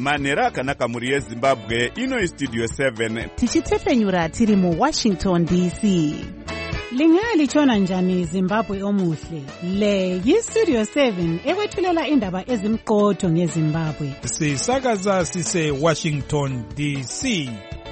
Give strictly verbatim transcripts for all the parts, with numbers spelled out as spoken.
manhero akanaka mhuri yezimbabwe. Ino studio seven tichitefenyura tiri mu Washington D C. Lingalitshona njani Zimbabwe omuhle? Le yi-Studio seven ekwethulela indaba ezimqotho ngeZimbabwe. Sisakaza sise Washington D C.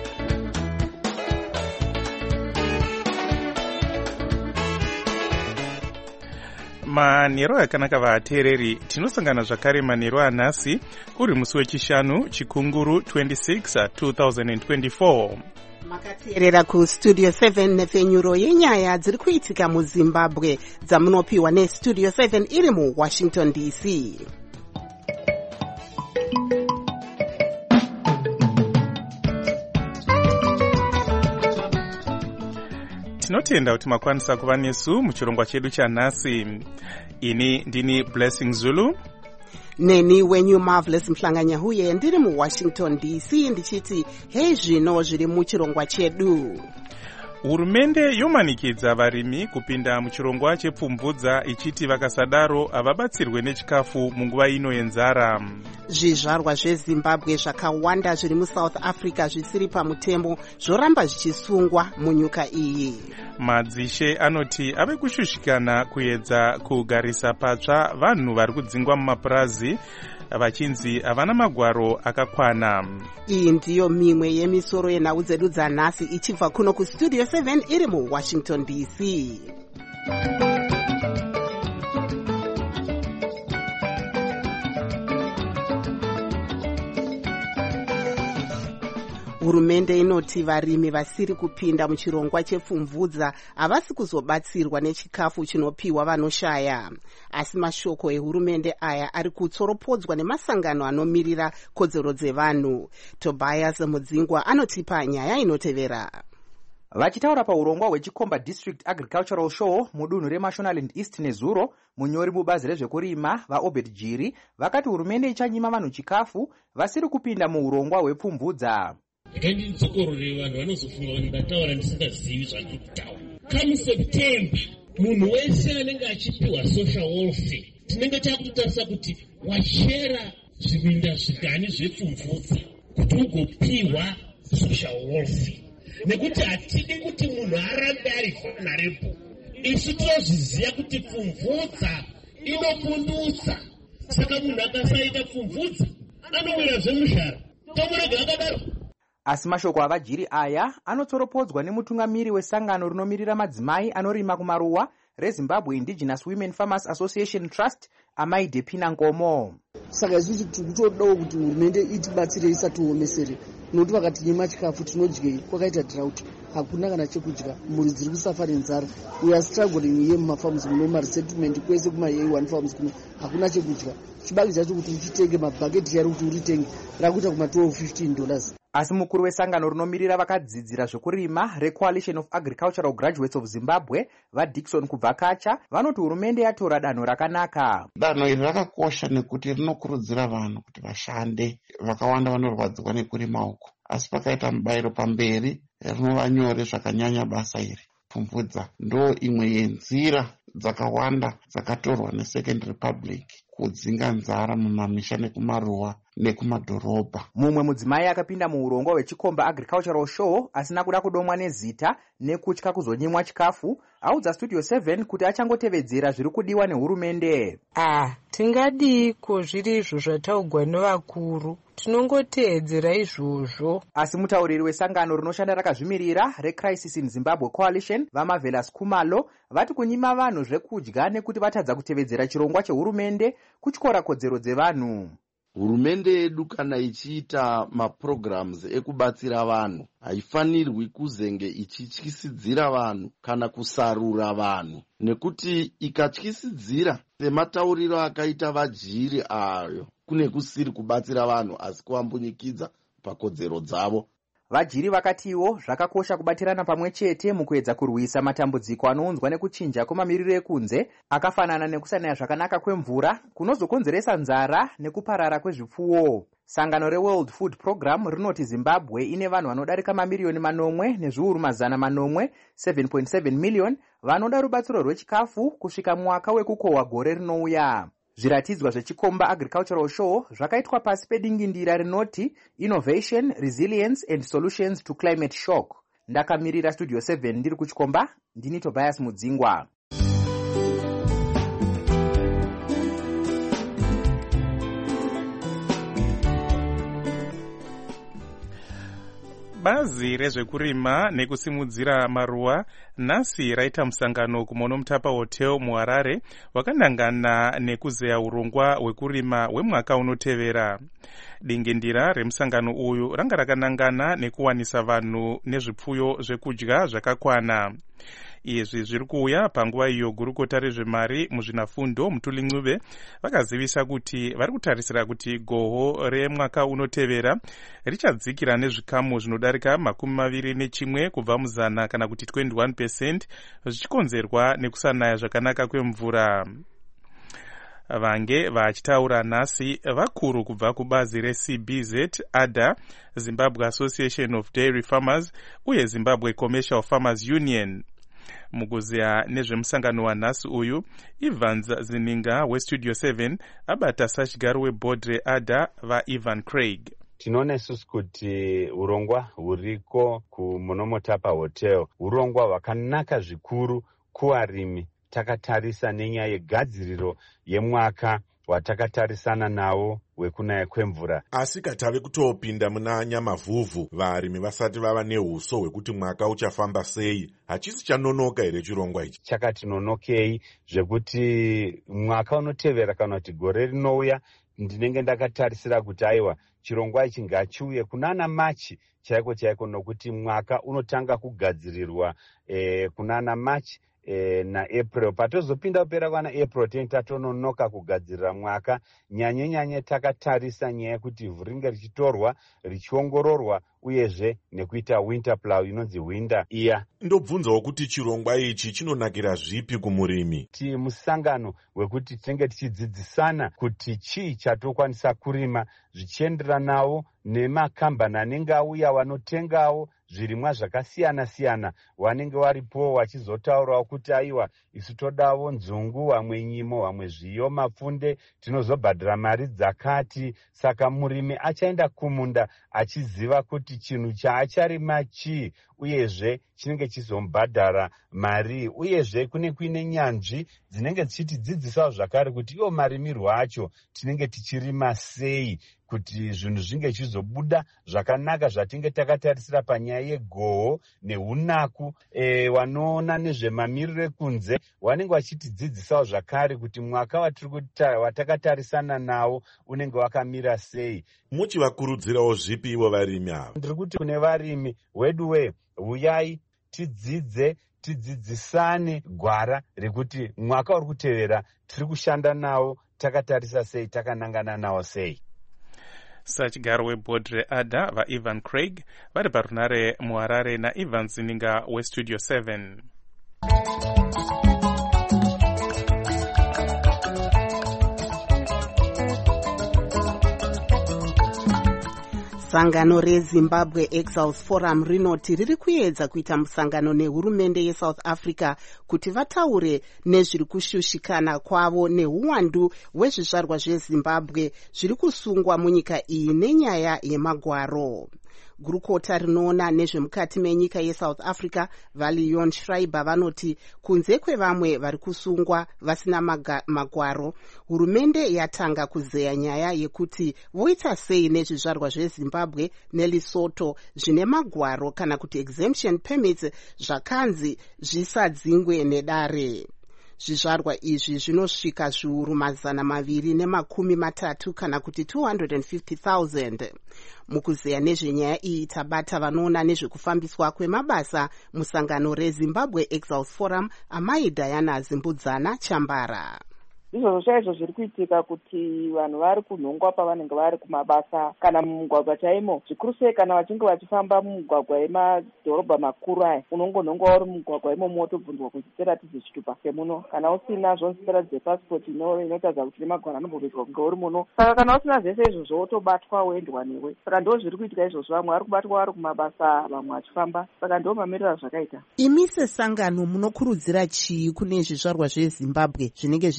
Manhero akanaka vateereri, tinosangana zvakare manhero anhasi uri musi wechishanu chikunguru twenty-six two thousand twenty-four. Makateerera ku Studio seven nefenyuro yenyaya dziri kuitika muZimbabwe dzamunopiwa neStudio seven iri mu Washington D C. Tinotenda kuti makwanisa kuva nesu muchirongwa chedu chanhasi. Ini ndini Blessing Zulu. Neni wenyu Marvelous Mhlanganyahuye ndiri mu Washington D C ndichiti hei zvino zviri muchirongwa chedu. Hurumende yomanikidza varimi kupinda muchirongwa chepfumvudza ichiti vakasadaro havabatsirwe nechikafu munguva ino yenzara. Zvizvarwa zveZimbabwe zvakawanda zviri muSouth Africa zvisiri pamutemo zvoramba zvichisungwa munyika iyi. Madzishe anoti ave kushushikana kuedza kugarisa patsva vanhu vari kudzingwa mumapurazi vachinzi havana magwaro akakwana. Iyi ndiyo mimwe yemisoro yenhau dzedu dzanhasi ichibva kuno kuStudio seven iri mu Washington D C. Hurumende inoti varimi vasiri kupinda muchirongwa chepfumvudza havasi kuzobatsirwa nechikafu chinopiwa vanoshaya. Asi mashoko ehurumende aya ari kutsoropodzwa nemasangano anomirira kodzero dzevanhu. Tobias Mudzingwa anotipa nyaya inotevera. Vachitaura paurongwa hwechikomba District Agricultural Show mudunhu reMashonaland East nezuro, munyori mubazi rezvekurima vaObed Jiri vakati hurumende ichanyima vanhu chikafu vasiri kupinda muurongwa hwepfumvudza. Kandi nzokorore vanhu vanozofunga kuti ndataura ndisingazivi zvandiri kutaura. Come September munhu wese anenge achipiwa social welfare tinenge takutotarisa kuti wachera zviminda zvikani zvepfumvudza kuti ugopiwa social welfare, nekuti hatidi kuti munhu arambe ari vulnerable. Isu tinozviziva kuti pfumvudza inopundutsa, saka munhu akasaita pfumvudza anomwira zvemushara tomurega akadaro. Asi mashoko avajiri aya anotsoropodzwa nemutungamiri wesangano rinomirira madzimai anorima kumaruwa reZimbabwe Indigenous Women Farmers Association Trust, Amaide Pinangomo. Saka isusu tikutodawo kuti hurumende itibatsire isatiomesere, nokuti vakatinyima chikafu tinodyei, kwakaita drought, hakuna kana chekudya, mhuri dziri kusafa nenzara. We are struggling here mumafarms muno maresettlement kwese kuma A one farms kuno hakuna chekudya. Chibage chacho kuti uchitenge mabhaketi yari kuti uritenge rakuita kuma twelve fifteen dollars. Asi mukuru wesangano rinomirira vakadzidzira zvekurima reCoalition of Agricultural Graduates of Zimbabwe vaDixon Kubvakacha vanoti hurumende yatora danho rakanaka. Danho iri rakakosha nekuti rinokurudzira vanhu kuti vashande, vakawanda vanorwadziwa nekurima uku. Asi pakaita mubayiro pamberi rinova nyore zvakanyanya basa iri. Pfumvudza ndo imwe yenzira dzakawanda dzakatorwa neSecond Republic kudzinga nzara mumamisha nekumaruwa nekumadhorobha. Mumwe mudzimai akapinda muurongwa hwechikomba Agricultural Show asina kuda kudomwa nezita nekutya kuzonyimwa chikafu audza Studio seven kuti achangotevedzera zviri kudiwa nehurumende. Ah, tingadii ko zviri izvo zvataugwa nevakuru, tinongoteedzera izvozvo. Asi mutauriri wesangano rinoshanda rakazvimirira reCrisis in Zimbabwe Coalition vaMarvelous Kumalo vati kunyima vanhu zvekudya nekuti vatadza kutevedzera chirongwa chehurumende kutyora kodzero dzevanhu. Hurumende yedu kana ichiita maprograms ekubatsira vanhu haifanirwi kuzenge ichityisidzira vanhu kana kusarura vanhu, nekuti ikatyisidzira sematauriro akaita vajiri ayo kune kusiri kubatsira vanhu asi kuambunyikidza pakodzero dzavo. Vajiri vakatiwo zvakakosha kubatirana pamwe chete mukuedza kurwisa matambudziko anounzwa nekuchinja kwemamiriro ekunze akafanana nekusanaya zvakanaka kwemvura kunozokonzeresa nzara nekuparara kwezvipfuwo. Sangano reWorld Food Program rinoti Zimbabwe ine vanhu vanodarika mamiriyoni manomwe nezviuru mazana manomwe seven point seven million vanoda rubatsiro rwechikafu kusvika mwaka wekukohwa gore rinouya. Zviratidzwa zvechikomba agricultural show zvakaitwa pasi pedingindira rinoti Innovation, Resilience and Solutions to Climate Shock. Ndakamirira Studio seven ndiri kuchikomba, ndini Tobias Mudzingwa. Bazi rezvekurima nekusimudzira maruwa nhasi raita musangano kuMono Mutapa Hotel muHarare wakanangana nekuzeya urongwa hwekurima hwemwaka unotevera. Dingindira remusangano uyu ranga rakanangana nekuwanisa vanhu nezvipfuyo zvekudya zvakakwana. Izvi zviri kuuya panguva iyo gurukota rezvemari muzvinafundo Mutuli Ncube vakazivisa kuti vari kutarisira kuti goho remwaka unotevera richadzikira nezvikamu zvinodarika makumi maviri nechimwe kubva muzana kana kuti twenty-one percent zvichikonzerwa nekusanaya zvakanaka kwemvura. Vange vachitaura nhasi vakuru kubva kubazi reC B Z, A D A, Zimbabwe Association of Dairy Farmers uye Zimbabwe Commercial Farmers Union. Mukuzeya nezvemusangano wanhasi uyu, Evans Zininga weStudio seven abata sachigaro webhodhi reA D A vaIvan Craig. Tinoona isusu kuti urongwa huriko kuMono Mutapa Hotel urongwa hwakanaka zvikuru kuvarimi. Takatarisa nenyaya yegadziriro yemwaka watakatarisana nawo wekunaya kwemvura. Asi katave kutopinda muna nyamavhuvhu varimi vasati vava nehuso hwekuti mwaka uchafamba sei, hachisi chanonoka here chirongwa ichi? Chakati nonokei zvekuti mwaka unotevera kana kuti gore rinouya ndinenge ndakatarisira kuti aiwa chirongwa ichi ngachiuye kunana Machi chaiko chaiko, nokuti mwaka unotanga kugadzirirwa eh, kunana Machi E, na April. Patozopinda kupera kwana April teni tatononoka kugadzirira mwaka. Nyanye nyanye takatarisa nyaya kuti ivhu ringe richitorwa richiongororwa uyezve nekuita winter plow inonzi winter year. Ndobvunzawo kuti chirongwa ichi chinonakira zvipi kumurimi? Ti musangano wekuti tinenge tichidzidzisana kuti chii chatokwanisa kurima zvichienderanawo nemakambani anenge auya wanotengawo zvirimwa zvakasiyana siyana, wanenge waripo wachizotaurawo kuti aiwa isu todawo nzungu, wamwe nyimo, wamwe zviyo, mapfunde, tinozobhadhira mari dzakati. Saka murimi achaenda kumunda achiziva kuti chinhu chaacharima chii uyezve chinenge chizombhadhara mari, uyezve kune kuine nyanzvi dzinenge dzichitidzidzisawo zvakare kuti iwo marimirwo acho tinenge tichirima sei kuti zvinhu zvinge chizobuda zvakanaka zvatinge takatarisira panyaya yegoho neunaku. E, wanoona nezvemamiriro ekunze wanenge wachitidzidzisawo zvakare kuti mwaka watakatarisana nawo unenge wakamira sei. Muchivakurudzirawo zvipi ivo varimi ava? Ndiri kuti kune varimi wedu we uyai tidzidze tidzidzisane gwara rekuti mwaka uri kutevera tiri kushanda nawo takatarisa sei, takanangana nawo sei. Sachigaro webhodhi reA D A vaIvan Craig vari parunare muHarare naIvan Zininga weStudio seven. Sangano reZimbabwe Exiles Forum rinoti riri kuedza kuita musangano nehurumende yeSouth Africa kuti vataure nezviri kushushikana kwavo neuwandu hwezvizvarwa zveZimbabwe zviri kusungwa munyika iyi nenyaya yemagwaro. Gurukota rinoona nezvemukati menyika yeSouth Africa Valion Schreiber vanoti kunze kwevamwe vari kusungwa vasina magwaro, hurumende yatanga kuzeya nyaya yekuti voita sei nezvizvarwa zveZimbabwe neLesotho zvine magwaro kana kuti exemption permits zvakanzi zvisadzingwe nedare. Zvizvarwa izvi zvinosvika zviuru mazana maviri nemakumi matatu kana kuti two hundred fifty thousand. Mukuzeya nezvenyaya iyi tabata vanoona nezvekufambiswa kwemabasa musangano reZimbabwe Exiles Forum amai Diana Zimbudzana Chambara. Izvozvo chaizvo zviri kuitika kuti vanhu vari kunhongwa pavanenge vari kumabasa kana mumugwagwa chaimo, zvikuru sei kana vachinge vachifamba mumugwagwa emadhorobha makuru aya. Unongonhongwa uri mumugwagwa imomo wotobvunzwa kuti tiratidze chitupa semuno, kana usina zvonzi tiratidze pasipoti inotaridza kuti nemagwaro anombobetswa kunge uri muno. Saka kana usina zvese izvozvo wotobatwa woendwa newe. Saka ndo zviri kuitika izvozvo, vamwe vari kubatwa vari kumabasa vamwe vachifamba. Saka ndo mamiriro azvakaita. Imi sesangano munokurudzira chii kune zvizvarwa zveZimbabwe zvinenge zvisina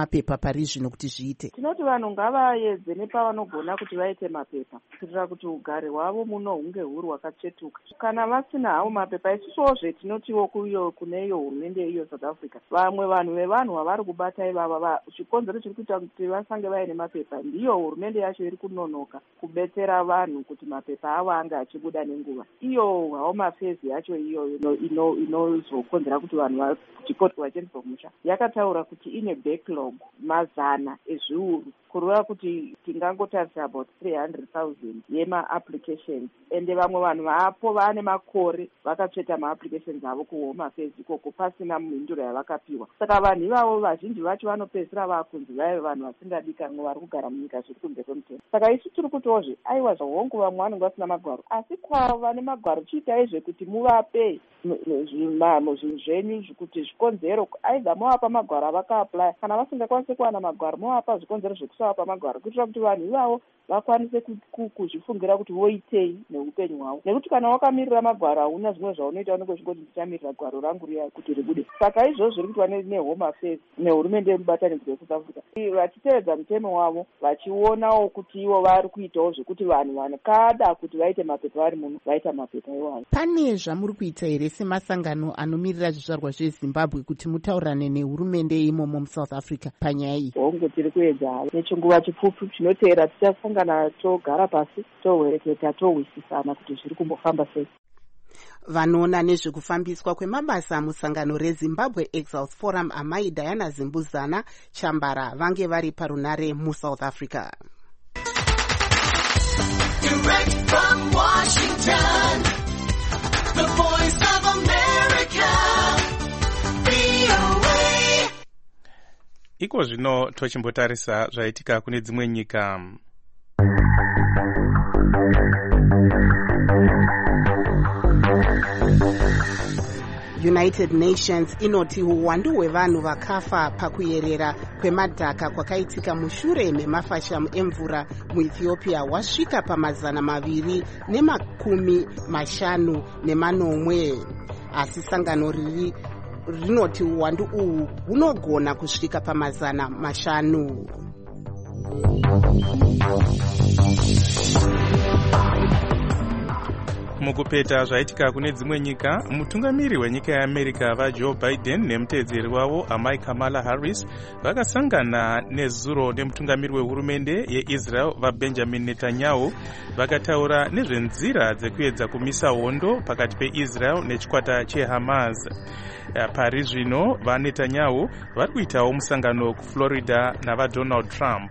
mapepa pari zvino kuti zviite? Tinoti vanhu ngavaedze nepavanogona kuti vaite mapepa kuitira kuti ugare hwavo muno hunge huri hwakatsvetuka. Kana vasina havo mapepa, isusozve tinotiwo kuyo kune iyo hurumende iyo South Africa, vamwe vanhu vevanhu vavari kubata ivava, chikonzero chiri kuita kuti vasange vaine mapepa ndiyo hurumende yacho iri kunonoka kubetsera vanhu kuti mapepa avo ange achibuda nenguva. Iyo Home Affairs yacho iyo inozokonzera kuti vanhu chikoti vachenzi musha yakataura kuti ine backlog mazana ezviuru kureva kuti tingangotarisa about three hundred thousand yema-applications, ende vamwe vanhu vapo vane makore vakatsveta ma-applications avo kuHome Affairs ikoko pasina mhinduro yavakapiwa. Saka vanhu ivavo vazhinji vacho vanopedzisira vakunzi vaive vanhu vasingadikanwa vari kugara munyika zviri kunze kwemutemo. Saka isu tiri kutozve aiwa zvahongu vamwe vanenge vasina magwaro, asi kwavo vane magwaro chiitaizve kuti muvape zvinhu zvenyu kuti zvikonzero, aidha movapa magwaro avakaapply, kana vasingakwanisi kuwana magwaro movapa zvikonzero zvekusavapa magwaro kuitira kuti vanhu ivavo vakwanise kuzvifungira kuti voitei neupenyu hwavo. Nekuti kana wakamirira magwaro hauna zvimwe zvaunoita, unenge uchingoti ndichamirira gwaro rangu riya kuti ribude. Saka izvozvo zviri kuitwa neHome Affairs nehurumende yemubatanidzwa yeSouth Africa, vachitevedza mutemo wavo, vachionawo kuti ivo vari kuitawo zvekuti vanhu vanokada kuti vaite mapepa vari muno vaita mapepa iwayo. Pane zvamuri kuita here semasangano anomirira zvizvarwa zveZimbabwe kuti mutaurane nehurumende imomo muSouth Africa panyaya iyi? Hongu tiri kuedza nechinguva chipfupi chinoteera tichasangana togara pasi tohwereketa tohwisisana kuti zviri kumbofamba sei. Vanoona nezvekufambiswa kwemabasa musangano reZimbabwe Exiles Forum amai Diana Zimbuzana Chambara vange vari parunare muSouth Africa. Direct from Washington, the voice of America, V O A. Iko zvino tochimbotarisa zvaitika kune dzimwe nyika. United Nations inoti uwandu hwevanhu vakafa pakuyerera kwemadhaka kwakaitika mushure memafashamu emvura muEthiopia wasvika pamazana maviri nemakumi mashanu nemanomwe, asi sangano riri rinoti uwandu uhu hunogona kusvika pamazana mashanu. Mukupeta zvaitika kune dzimwe nyika, mutungamiri wenyika yeAmerica vaJoe Biden nemuteedzeri wavo amai Kamala Harris vakasangana nezuro nemutungamiri wehurumende yeIsrael vaBenjamin Netanyahu vakataura nezvenzira dzekuedza kumisa hondo pakati peIsrael nechikwata cheHamas. Pari zvino vaNetanyahu vari kuitawo musangano kuFlorida navaDonald Trump.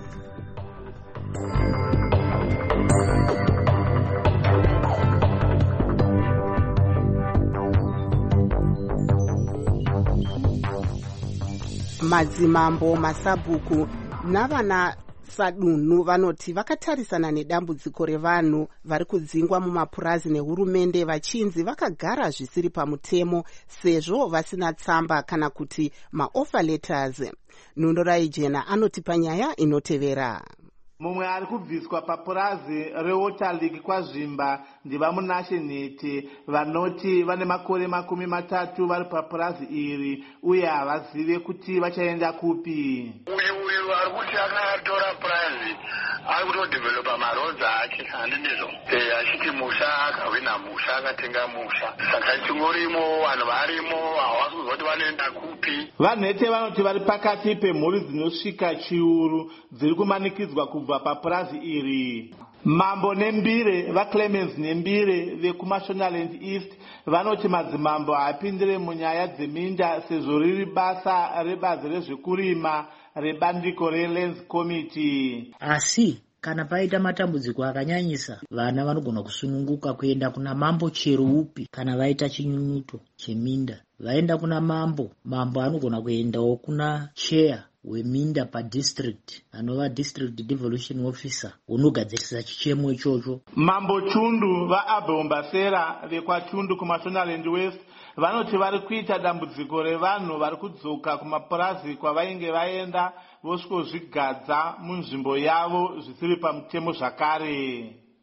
Madzimambo, masabhuku navana sadunhu vanoti vakatarisana nedambudziko revanhu vari kudzingwa mumapurazi nehurumende vachinzi vakagara zvisiri pamutemo sezvo vasina tsamba kana kuti maoffer letters. Nundorai Jena anoti panyaya inotevera. Mumwe ari kubviswa papurazi reWater League kwazvimba ndivamunashe Nhete vanoti vane makore makumi matatu vari papurazi iri uye havazive kuti vachaenda kupi. Uyu uyu ari kuti akatora purazi ari kutodevelopa marodzi ake handinizvo achiti musha akahwina musha akatenga musha, saka chingorimo vanhu varimo havasi kuzwa kuti vanoenda kupi. VaNhete vanoti vari pakati pemhuri dzinosvika chiuru dziri kumanikidzwa kubva papurazi iri. Mambo Nembire vaClemens Nembire vekuMashonaland East vanoti madzimambo haapindire munyaya dzeminda sezvo riri basa rebazi rezvekurima rebandiko reLands Committee. Asi kana paita matambudziko akanyanyisa, vana vanogona kusununguka kuenda kuna mambo chero upi. Kana vaita chinyunyuto cheminda vaenda kuna mambo, mambo anogona kuendawo kuna chair weminda padistrict anova district devolution officer unogadzirisa chichemo ichocho. Mambo Chundu vaAbhombasera vekwaChundu kuMashonaland West vanoti vari kuita dambudziko revanhu vari kudzoka kumapurazi kwavainge vaenda vosvikozvigadza munzvimbo yavo zvisiri pamutemo zvakare.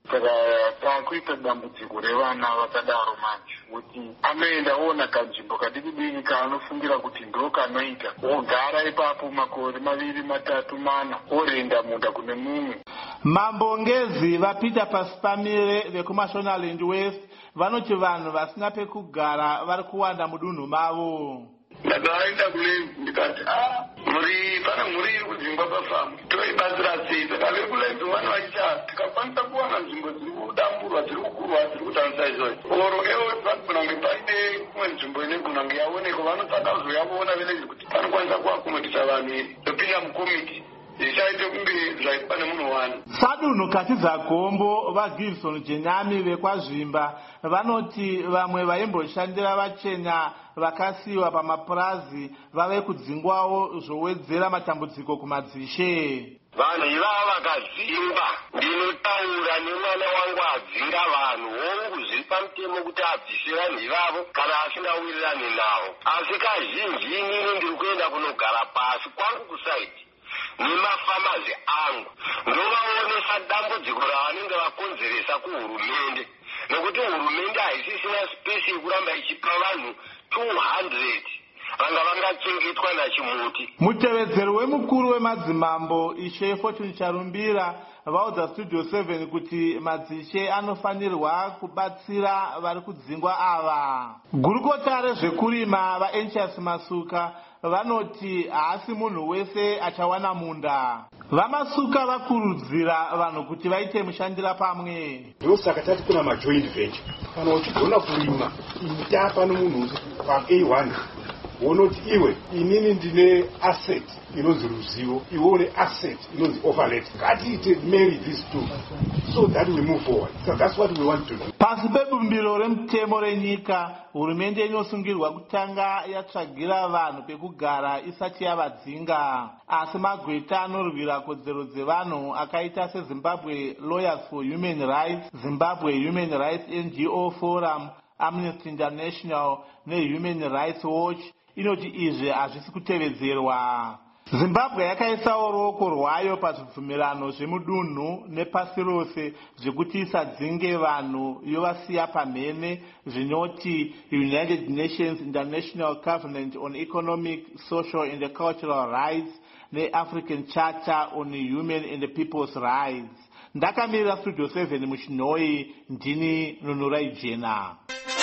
saka takuita dambudziko revana vakadaro manje kuti anoenda oona kanzvimbo kadiki diki kaanofungira kuti ndo kanoita ogara ipapo makore maviri matatu mana orenda munda kune mumwe. Mambo Ngezi vapita pasi pamire vekuMashonaland West vanoti vanhu vasina pekugara vari kuwanda mudunhu mavo. Ndakaenda kule ndikati ah muri pana muri kudzimba pafamu toibatsira sei saka vekule dzimwana vachicha tikakwanisa kuwana nzvimbo dziri kudamburwa dziri kukurwa dziri kutanisa izvozvo oro ewo kunange paine kumwe nzvimbo ine kunange yaonekwa vanotsaka kuzoyavoona veleji kuti panokwanisa kuakomodisa vanhu iri topinda mukomiti zvichaite kunge zvaipa nemunhu wani. Sadunhu Katiza Gombo vaGibson Jenyami vekwazvimba vanoti vamwe vaimboshandira vachena vakasiyiwa pamapurazi vave kudzingwawo zvowedzera matambudziko kumadzishe. Vanhu ivava vakadzingwa, ndinotaura nemwana wangu adzinga vanhu hongu zviri pamutemo kuti adzishe vanhu ivavo kana asingawirirani navo. Asi kazhinji inini ndiri kuenda kunogara pasi kwangu kusaiti nemafamazi angu ndovaonesa dambudziko ravanenge vakonzeresa kuhurumende, nekuti hurumende haisisina spesi yekuramba ichipa vanhu two hundred vanga vangachengetwa nachimuti. Mutevedzeri wemukuru wemadzimambo Ishe Fortune Charumbira vaudza Studio seven kuti madzishe anofanirwa kubatsira vari kudzingwa ava. Gurukota rezvekurima vaEnchas Masuka vanoti haasi munhu wese achawana munda. Vamasuka vakurudzira vanhu kuti vaite mushandira pamwe. Ndosaka tati kuna majoint venture kana uchigona kurima ita pano munhu pa A one wonoti iwe inini ndine asset inonzi ruzivo, iwe une asset inonzi overlet. Ngatiite marry these two so that we move forward. So that's what we want to do. Pasi pebumbiro remutemo renyika, hurumende inosungirwa kutanga yatsvagira vanhu pekugara isati yavadzinga. Asi magweta anorwira kodzero dzevanhu akaita seZimbabwe Lawyers for Human Rights, Zimbabwe Human Rights N G O Forum, Amnesty International neHuman Rights Watch inoti izvi hazvisi kutevedzerwa. Zimbabwe yakaisawo ruoko rwayo pazvibvumirano zvemudunhu nepasi rose zvekuti isadzinge vanhu yovasiya pamhene zvinoti United Nations International Covenant on Economic, Social and Cultural Rights neAfrican Charter on Human and People's Rights. Ndakamirira Studio seven muChinoi, ndini Nunurai Jena.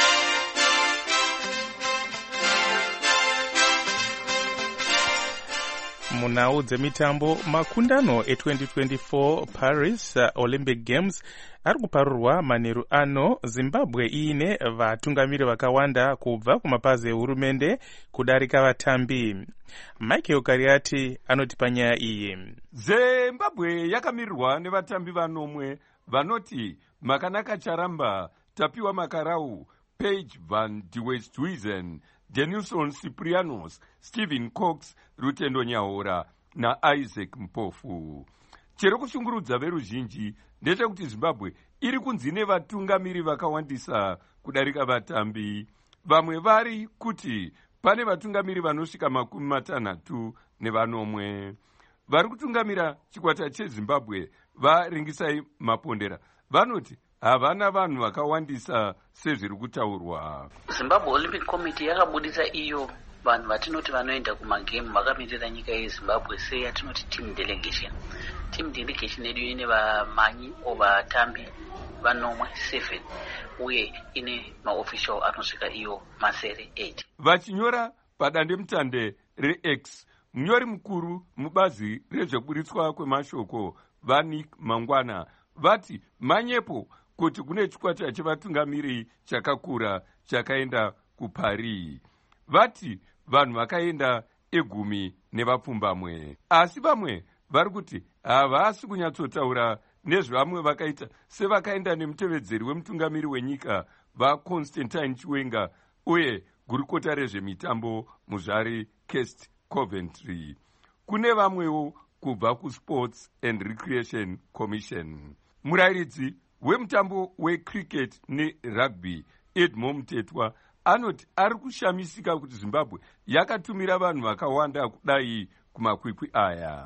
Munhau dzemitambo, makundano e-twenty twenty-four Paris uh, Olympic Games ari kuparurwa manheru ano. Zimbabwe iine vatungamiri vakawanda kubva kumapazi ehurumende kudarika vatambi. Michael Kariati anoti panyaya iyi. Zimbabwe yakamirirwa nevatambi vanomwe vanoti Makanaka Charamba, Tapiwa Makarau, Paige van de Westhuizen, Denilson Ciprianos, Stephen Cox, Rutendo Nyaora na Isaac Mpofu. Chero kushungurudza veruzhinji ndechekuti Zimbabwe iri kunzi nevatungamiri vakawandisa kudarika vatambi. Vamwe vari kuti pane vatungamiri vanosvika makumi matanhatu nevanomwe. Vari kutungamira chikwata cheZimbabwe vaRingisai Mapondera vanoti havana vanhu vakawandisa sezviri kutaurwa. Zimbabwe Olympic Committee yakabudisa iyo vanhu vatinoti vanoenda kumagame vakamirira nyika yeZimbabwe sei yatinoti team delegation. Team delegation yedu ine vamanyi ovatambi vanomwe seven uye ine maofficial anosvika iyo masere eight. Vachinyora padandemutande reX, munyori mukuru mubazi rezveburitswa kwemashoko vaNick Mangwana vati manyepo kuti kune chikwata chevatungamiri chakakura chakaenda kuParis. Vati vanhu vakaenda egumi nevapfumbamwe, asi vamwe vari kuti havasi kunyatsotaura nezvevamwe vakaita sevakaenda nemutevedzeri wemutungamiri wenyika vaConstantine Chiwenga uye gurukota rezvemitambo muzvari Kirst Coventry. Kune vamwewo kubva kuSports and Recreation Commission. Murayiridzi wemutambo wecricket nerugby Edmond Mutetwa anoti ari kushamisika kuti Zimbabwe yakatumira vanhu vakawanda kudai kumakwikwi aya.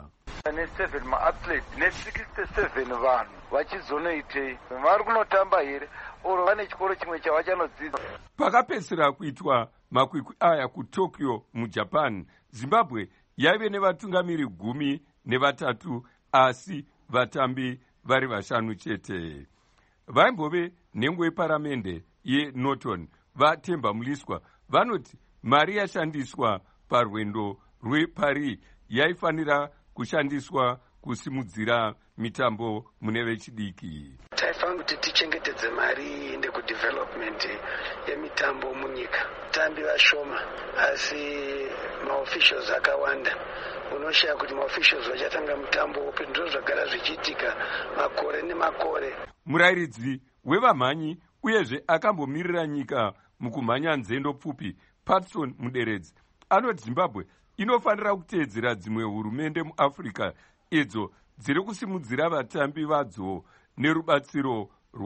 ne7 maatlete ne67 vanhu vachizonoitei, vari kunotamba here oro vane chikoro chimwe chavachanodzidza. Pakapedzisira kuitwa makwikwi aya kuTokyo muJapan, Zimbabwe yaive nevatungamiri gumi nevatatu, asi vatambi vari vashanu chete. Vaimbove nhengo yeparamende yeNorton vaTemba Muliswa vanoti mari yashandiswa parwendo rweParis yaifanira kushandiswa kusimudzira mitambo mune vechidiki. Taifanira kuti tichengetedze mari iende kudevelopment yemitambo munyika. Tambi vashoma asi maofficials akawanda. Unoshaya kuti maofficials vachatanga mutambo upi ndizvo zvagara zvichiitika makore nemakore. Murairidzi wevamhanyi uyezve akambomirira nyika mukumhanya nzendo pfupi Patson Muderedzi anoti Zimbabwe inofanira kuteedzera dzimwe hurumende muAfrica idzo dziri kusimudzira vatambi vadzo nerubatsiro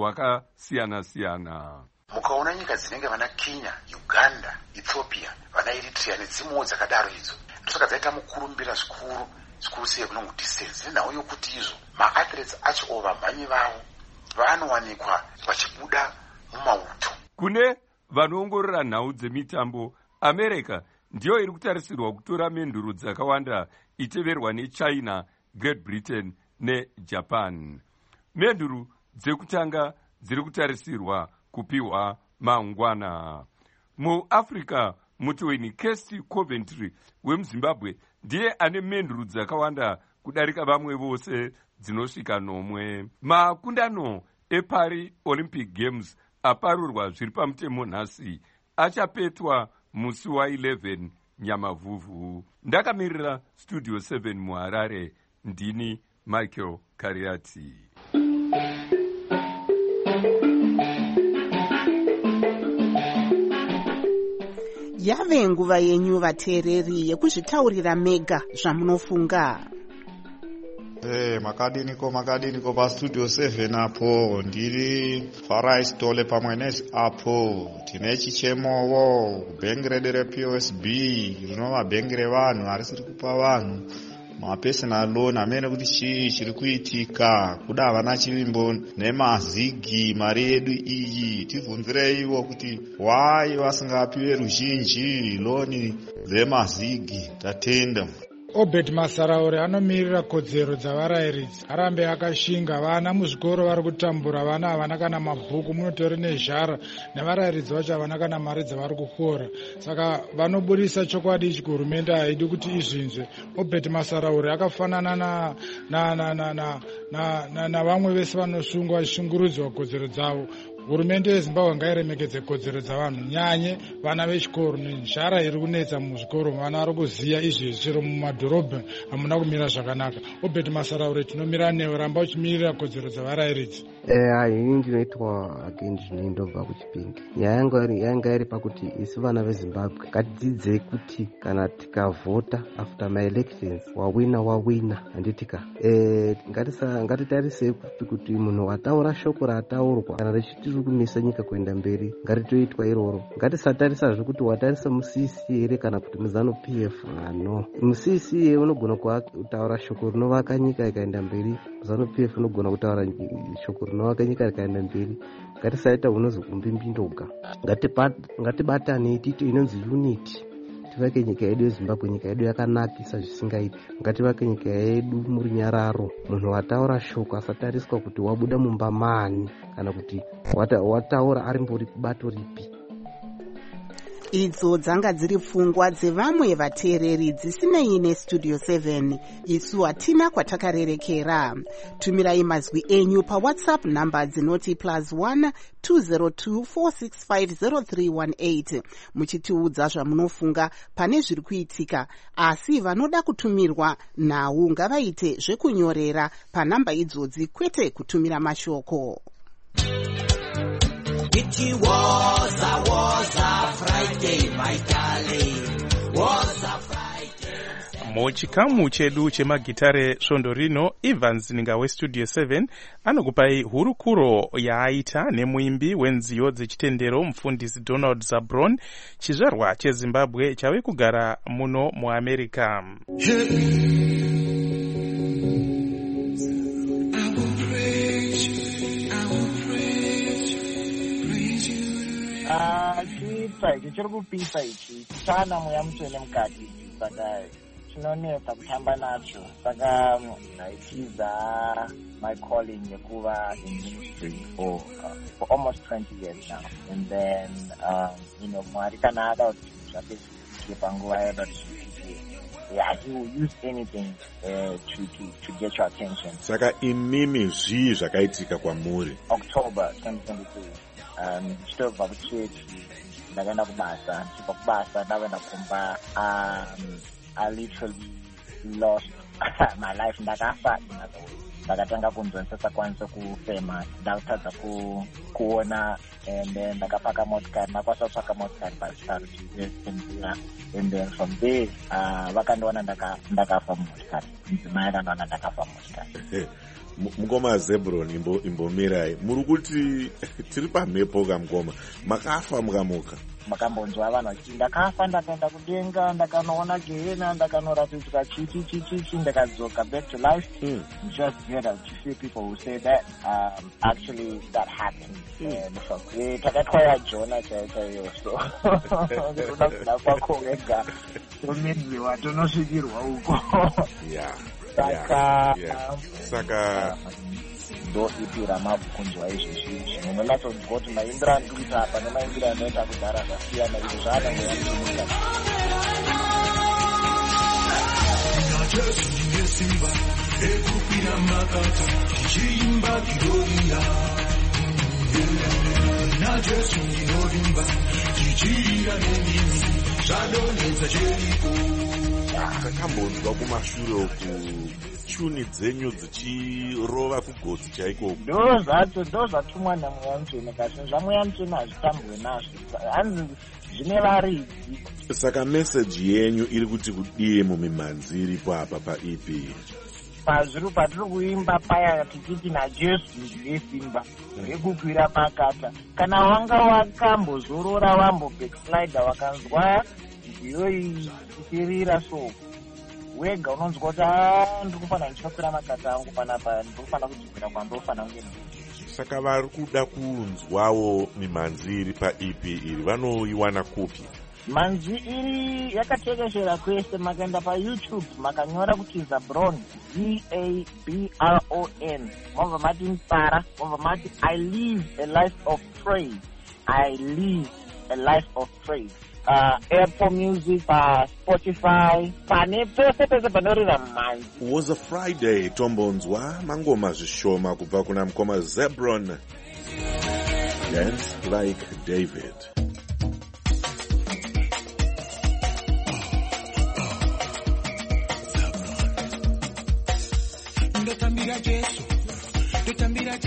rwakasiyana-siyana. Mukaona nyika dzinenge vana Kenya, Uganda, Ethiopia, vana Eritrea nedzimwewo dzakadaro idzo ndosaka dzaita mukurumbira zvikuru zvikuru sei kunongo distance nenhau yokuti izvo maathletes acho o vamhanyi vavo vanowanikwa vachibuda mumauto. Kune vanoongorora nhau dzemitambo, America ndiyo iri kutarisirwa kutora menduro dzakawanda iteverwa neChina, Great Britain neJapan. Menduro dzekutanga dziri kutarisirwa kupiwa mangwana. MuAfrica, Mutoweni Kesti Coventry wemuZimbabwe ndiye ane menduro dzakawanda kudarika vamwe vose dzinosvika nomwe. Makundano eParis Olympic Games aparurwa zviri pamutemo nhasi achapetwa musi wa11 Nyamavhuvhu. Ndakamirira Studio seven muHarare, ndini Michael Kariati. Yave nguva yenyu vateereri yekuzvitaurira mega zvamunofunga. Eh, makadiniko makadiniko pa Studio seven apo ndiri Farai Stole pamwe nesi apo tine chichemowo bhengere reP O S B rinova bhengere vanhu arisiri kupa vanhu mapersonal loan amene kuti chii chiri kuitika kuda vana chivimbo nemazigi mari yedu iyi tibvunzireiwo kuti why vasingapiwe ruzhinji loni dzemazigi tatenda. Obed Masaraure anomirira kodzero dzavarairidzi arambe akashinga vana muzvikoro vari kutambura vana havana kana mabhuku munotori nezhara nevarairidzi vacho havana kana mari dzavari kukora saka vanoburisa chokwadi ichi kuhurumende haidi kuti izvinzwe. Obed Masaraure akafanana na na na na na na na na vamwe vese vanosungwa vachishungurudzwa kodzero dzavo. Hurumende yeZimbabwe ngairemekedze kodzero dzavanhu nyanye vana vechikoro nezhara iri kunetsa muzvikoro vana vari kuziya izvi chero mumadhorobha hamuna kumira zvakanaka. Obed Masaraure tinomira newe ramba uchimirira kodzero dzavarairidzi. Eh, ini ndinoitwa again ndinondobva kuChipinge. Nyaya yanga iri pakuti isi vana veZimbabwe ngatidzidzei kuti kana tikavhota after my elections wawina wawina handitika. Eh, ngatisa ngatitarisei kuti munhu ataura shoko rataurwa kana richiti kunisa nyika kuenda mberi ngatitoitwa iroro. Ngatisatarisazve kuti watarisa muC C here kana kuti muzano P F. No, muC C unogona kutaura shoko rinovaka nyika ikaenda mberi, muzano P F unogona kutaura shoko rinovaka nyika ikaenda mberi. Ngatisaita unozokumbimbindoga. Ngatibatane titi inonzi unity. Tivake nyika yedu yeZimbabwe, nyika yedu yakanakisa zvisingaiti. Ngativake nyika yedu muri nyararo. Munhu wataura shoko asatariswa kuti wabuda mumba mani kana kuti wataura ari mbori kubato ripi. Idzo dzanga dziri pfungwa dzevamwe vateereri dzisinei neStudio seven. Isu hatina kwatakarerekera. Tumirai mazwi enyu paWhatsApp namba dzinoti plus one two zero two four six five zero three one eight muchitiudza zvamunofunga pane zviri kuitika, asi vanoda kutumirwa nhau ngavaite zvekunyorera panhamba idzodzi kwete kutumira mashoko. It was a, was a Friday, my darling, was a Friday. Muchikamu chedu chemagitare svondo rino, Evans Ninga weStudio seven anokupai hurukuro yaaita nemuimbi wenziyo dzechitendero mufundisi Donald Zabron, chizvarwa cheZimbabwe chave kugara muno muAmerica. Hey. kupisa ichi chiri kupisa ichi chichana mweya mutsvene mukati saka chinonetsa kutamba nacho saka ndaitiza my calling yekuva in ministry for, uh, for almost twenty years now and then um, you know mwari kana ada kuti zvake zviike panguva yada yeah, he will use anything uh, to, to, to get your attention. Saka imimi zvii zvakaitika kwamuri? October twenty twenty-two. Um, ndichitobva kuchechi ndakaenda kubasa, ndichibva kubasa ndakaenda kumba. Um, I literally lost my life. Ndakafa in other words. Ndakatanga kunzwa ndisasakwanisa kufema, ndakutadza ku kuona, and then ndakapaka motikari, ndakwanisa kutsvaka motikari parutivi, and then from there uh, vakandiona ndakafa mumotikari, mudzimai akandiona ndakafa mumotikari. Mukoma Zebron imbo imbomirai muri kuti tiri pamhepo kamukoma makafa mukamuka makambonzwa vanhu vachiti ndakafa ndakaenda kudenga ndakanoona gehena ndakanoratidzwa chiti chichichi ndakadzoka back to life. mm. Just hear that to see people who say that um, actually that happened. mm. Takatwaya Jona chaiyo so ndoda kuda kwako wega tomedziwa tonosvikirwa uko. yeah saka yeah. saka ndo ipi ramabvukunzwa izvizvi zvinonyatsonzwa kuti maimbiro andikuita apa nemaimbiro anoita kudhara zvasiyana izvo zvaanenge yamuiita. Jesu ndiye simba ekupira makata chiimba kidoria na Jesu ndinorimba chichira nenini zvadonedza Jeriko. Takambonzwa kumashure uku tuni dzenyu dzichirova kugotsi chaiko. Ndo zvacho ndo zvatumwa namweya mutsvene kasi zvamweya mutsvene hazvitambwe nazvo hanzi zvine varidzi. Saka meseji yenyu iri kuti kudii mumimhanzi iripo apa paipi? Pazviri patiri kuimba paya tichiti naJesu ndiye simba rekukwira makata. Kana wanga wakambozorora wambo backslider wakanzwa ndiyoyi ichirira so wega unonzwa kuti ndikufanira ndichakwira makata angu panapa ndikufanira kudzikwira kwandofana kunge ndii. Saka vari kuda kunzwawo mimhanzi iri paipi iri vanoiwana kupi? Manzi iri yakatekeshera kwese, makaenda pa YouTube makanyora kuti Zabron, Z A B R O N, mova mati mpara, mova mati I live a life of praise, I live a life of praise. Uh, Apple Music, uh, Spotify, pane pese pese panorira manzi. Was a Friday tombonzwa mangoma zvishoma kubva kuna mukoma Zabron. Dance like David. Ndotambira Jesu, ndotambira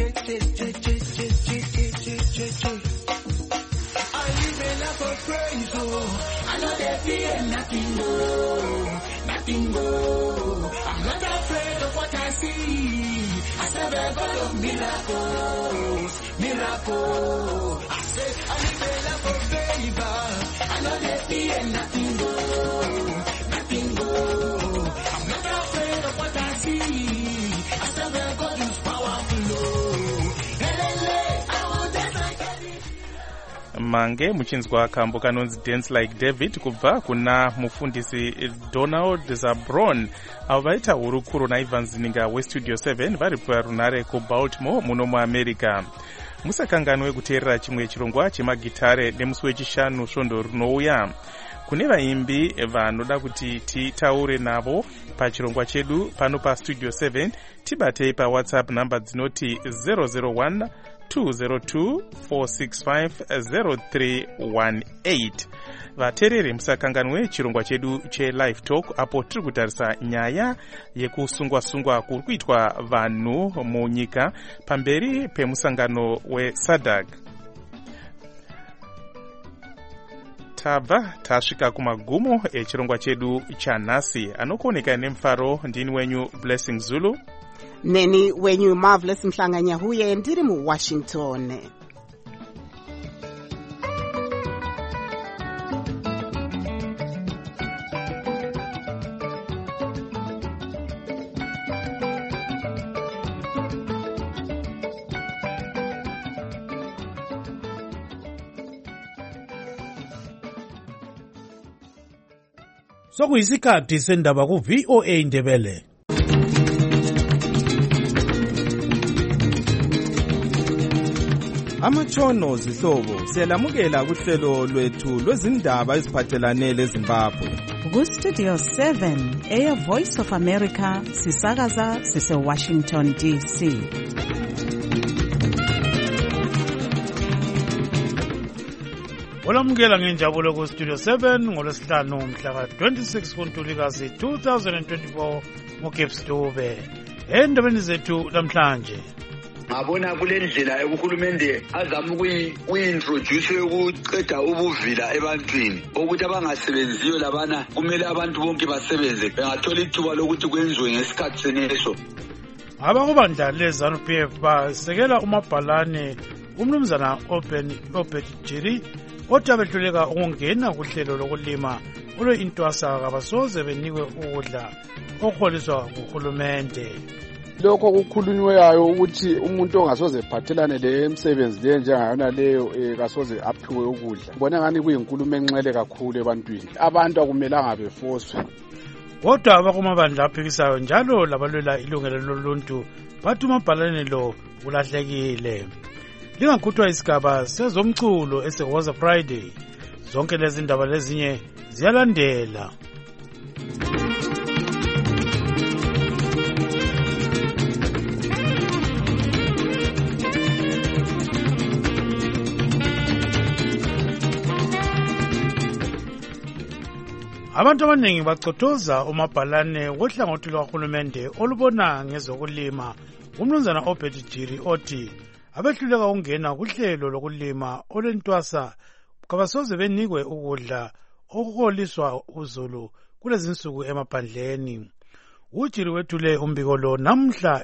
Jesu. I live a life of praise, oh. I know they fear nothing, oh, nothing, oh. I'm not afraid of what I see. I serve a God of miracles, miracles. I say I live a life of favor. I know they fear nothing, oh, nothing, oh. I'm not afraid of what I see. I serve a God who's powerful, oh. Elele, I will dance like David. Mange muchinzwa kambo kanonzi Dance Like David kubva kuna mufundisi Donald Zabron avo vaita hurukuro naIvan Zininga weStudio seven vari parunare kuBaltimore muno muAmerica. Musakanganwe kuteerera chimwe chirongwa chemagitare nemusi wechishanu svondo rinouya. Kune vaimbi vanoda kuti titaure navo pachirongwa chedu pano paStudio seven, tibatei paWhatsApp namba dzinoti zero zero one two zero two four six five zero three one eight. Vateereri musakanganwe chirongwa chedu cheLive Talk apo tiri kutarisa nyaya yekusungwa-sungwa kuri kuitwa vanhu munyika pamberi pemusangano weSADC. Tabva tasvika kumagumo echirongwa chedu chanhasi. Anokuoneka nemufaro ndini wenyu Blessing Zulu. Neni wenyu Marvelous Mhlanganyahuye ndiri muWashington. Sokuyisikhathi sendaba ku V O A Ndebele. Amatshono zihlobo siyalamukela kuhlelo lwethu lwezindaba eziphathelane leZimbabwe. Ku Studio seven eya Voice of America sisakaza sise Washington D C. Olamukela ngenjabulo ku Studio seven ngolwesihlanu mhla ka twenty-six kuNtulikazi two thousand twenty-four ngoGibbs Dube. Endabeni zethu namhlanje ngabona kule ndlela uhulumende azama ukuyi-introduce ukuqeda ubuvila ebantwini ukuthi abangasebenziyo labana kumele abantu bonke basebenze bengathola ithuba lokuthi kwenziwe ngesikhathi seneso. Abakubandla leZANU P F basekela umabhalane umnumzana Obed Jiri othi abehluleka ukungena kuhlelo lokulima olwe-intwasa kabasoze benikwe ukudla okuholiswa nguhulumende. Lokho kukhulunywayo ukuthi umuntu ongasoze phathelane le msebenzi le njengayona leyo kasoze aphiwe ukudla. Bona ngani kuyinkulumo enxele kakhulu ebantwini. Abantu akumelanga befoswe. Kodwa abakumabandla aphikisayo njalo labalwela ilungelo loluntu bathi umabhalane lo ulahlekile. Lingakhuthwa isigaba sezomculo esewoza Friday. Zonke lezi ndaba lezinye ziyalandela. Abantu abaningi bacothoza umabhalane wohlangothi lwahulumende olubona ngezokulima umnumzana Obed Jiri othi abehluleka ukungena kuhlelo lokulima olwentwasa kabasoze benikwe ukudla okuholiswa uzulu kulezi nsuku emaphandleni. Ujiri wethule umbiko lo namhla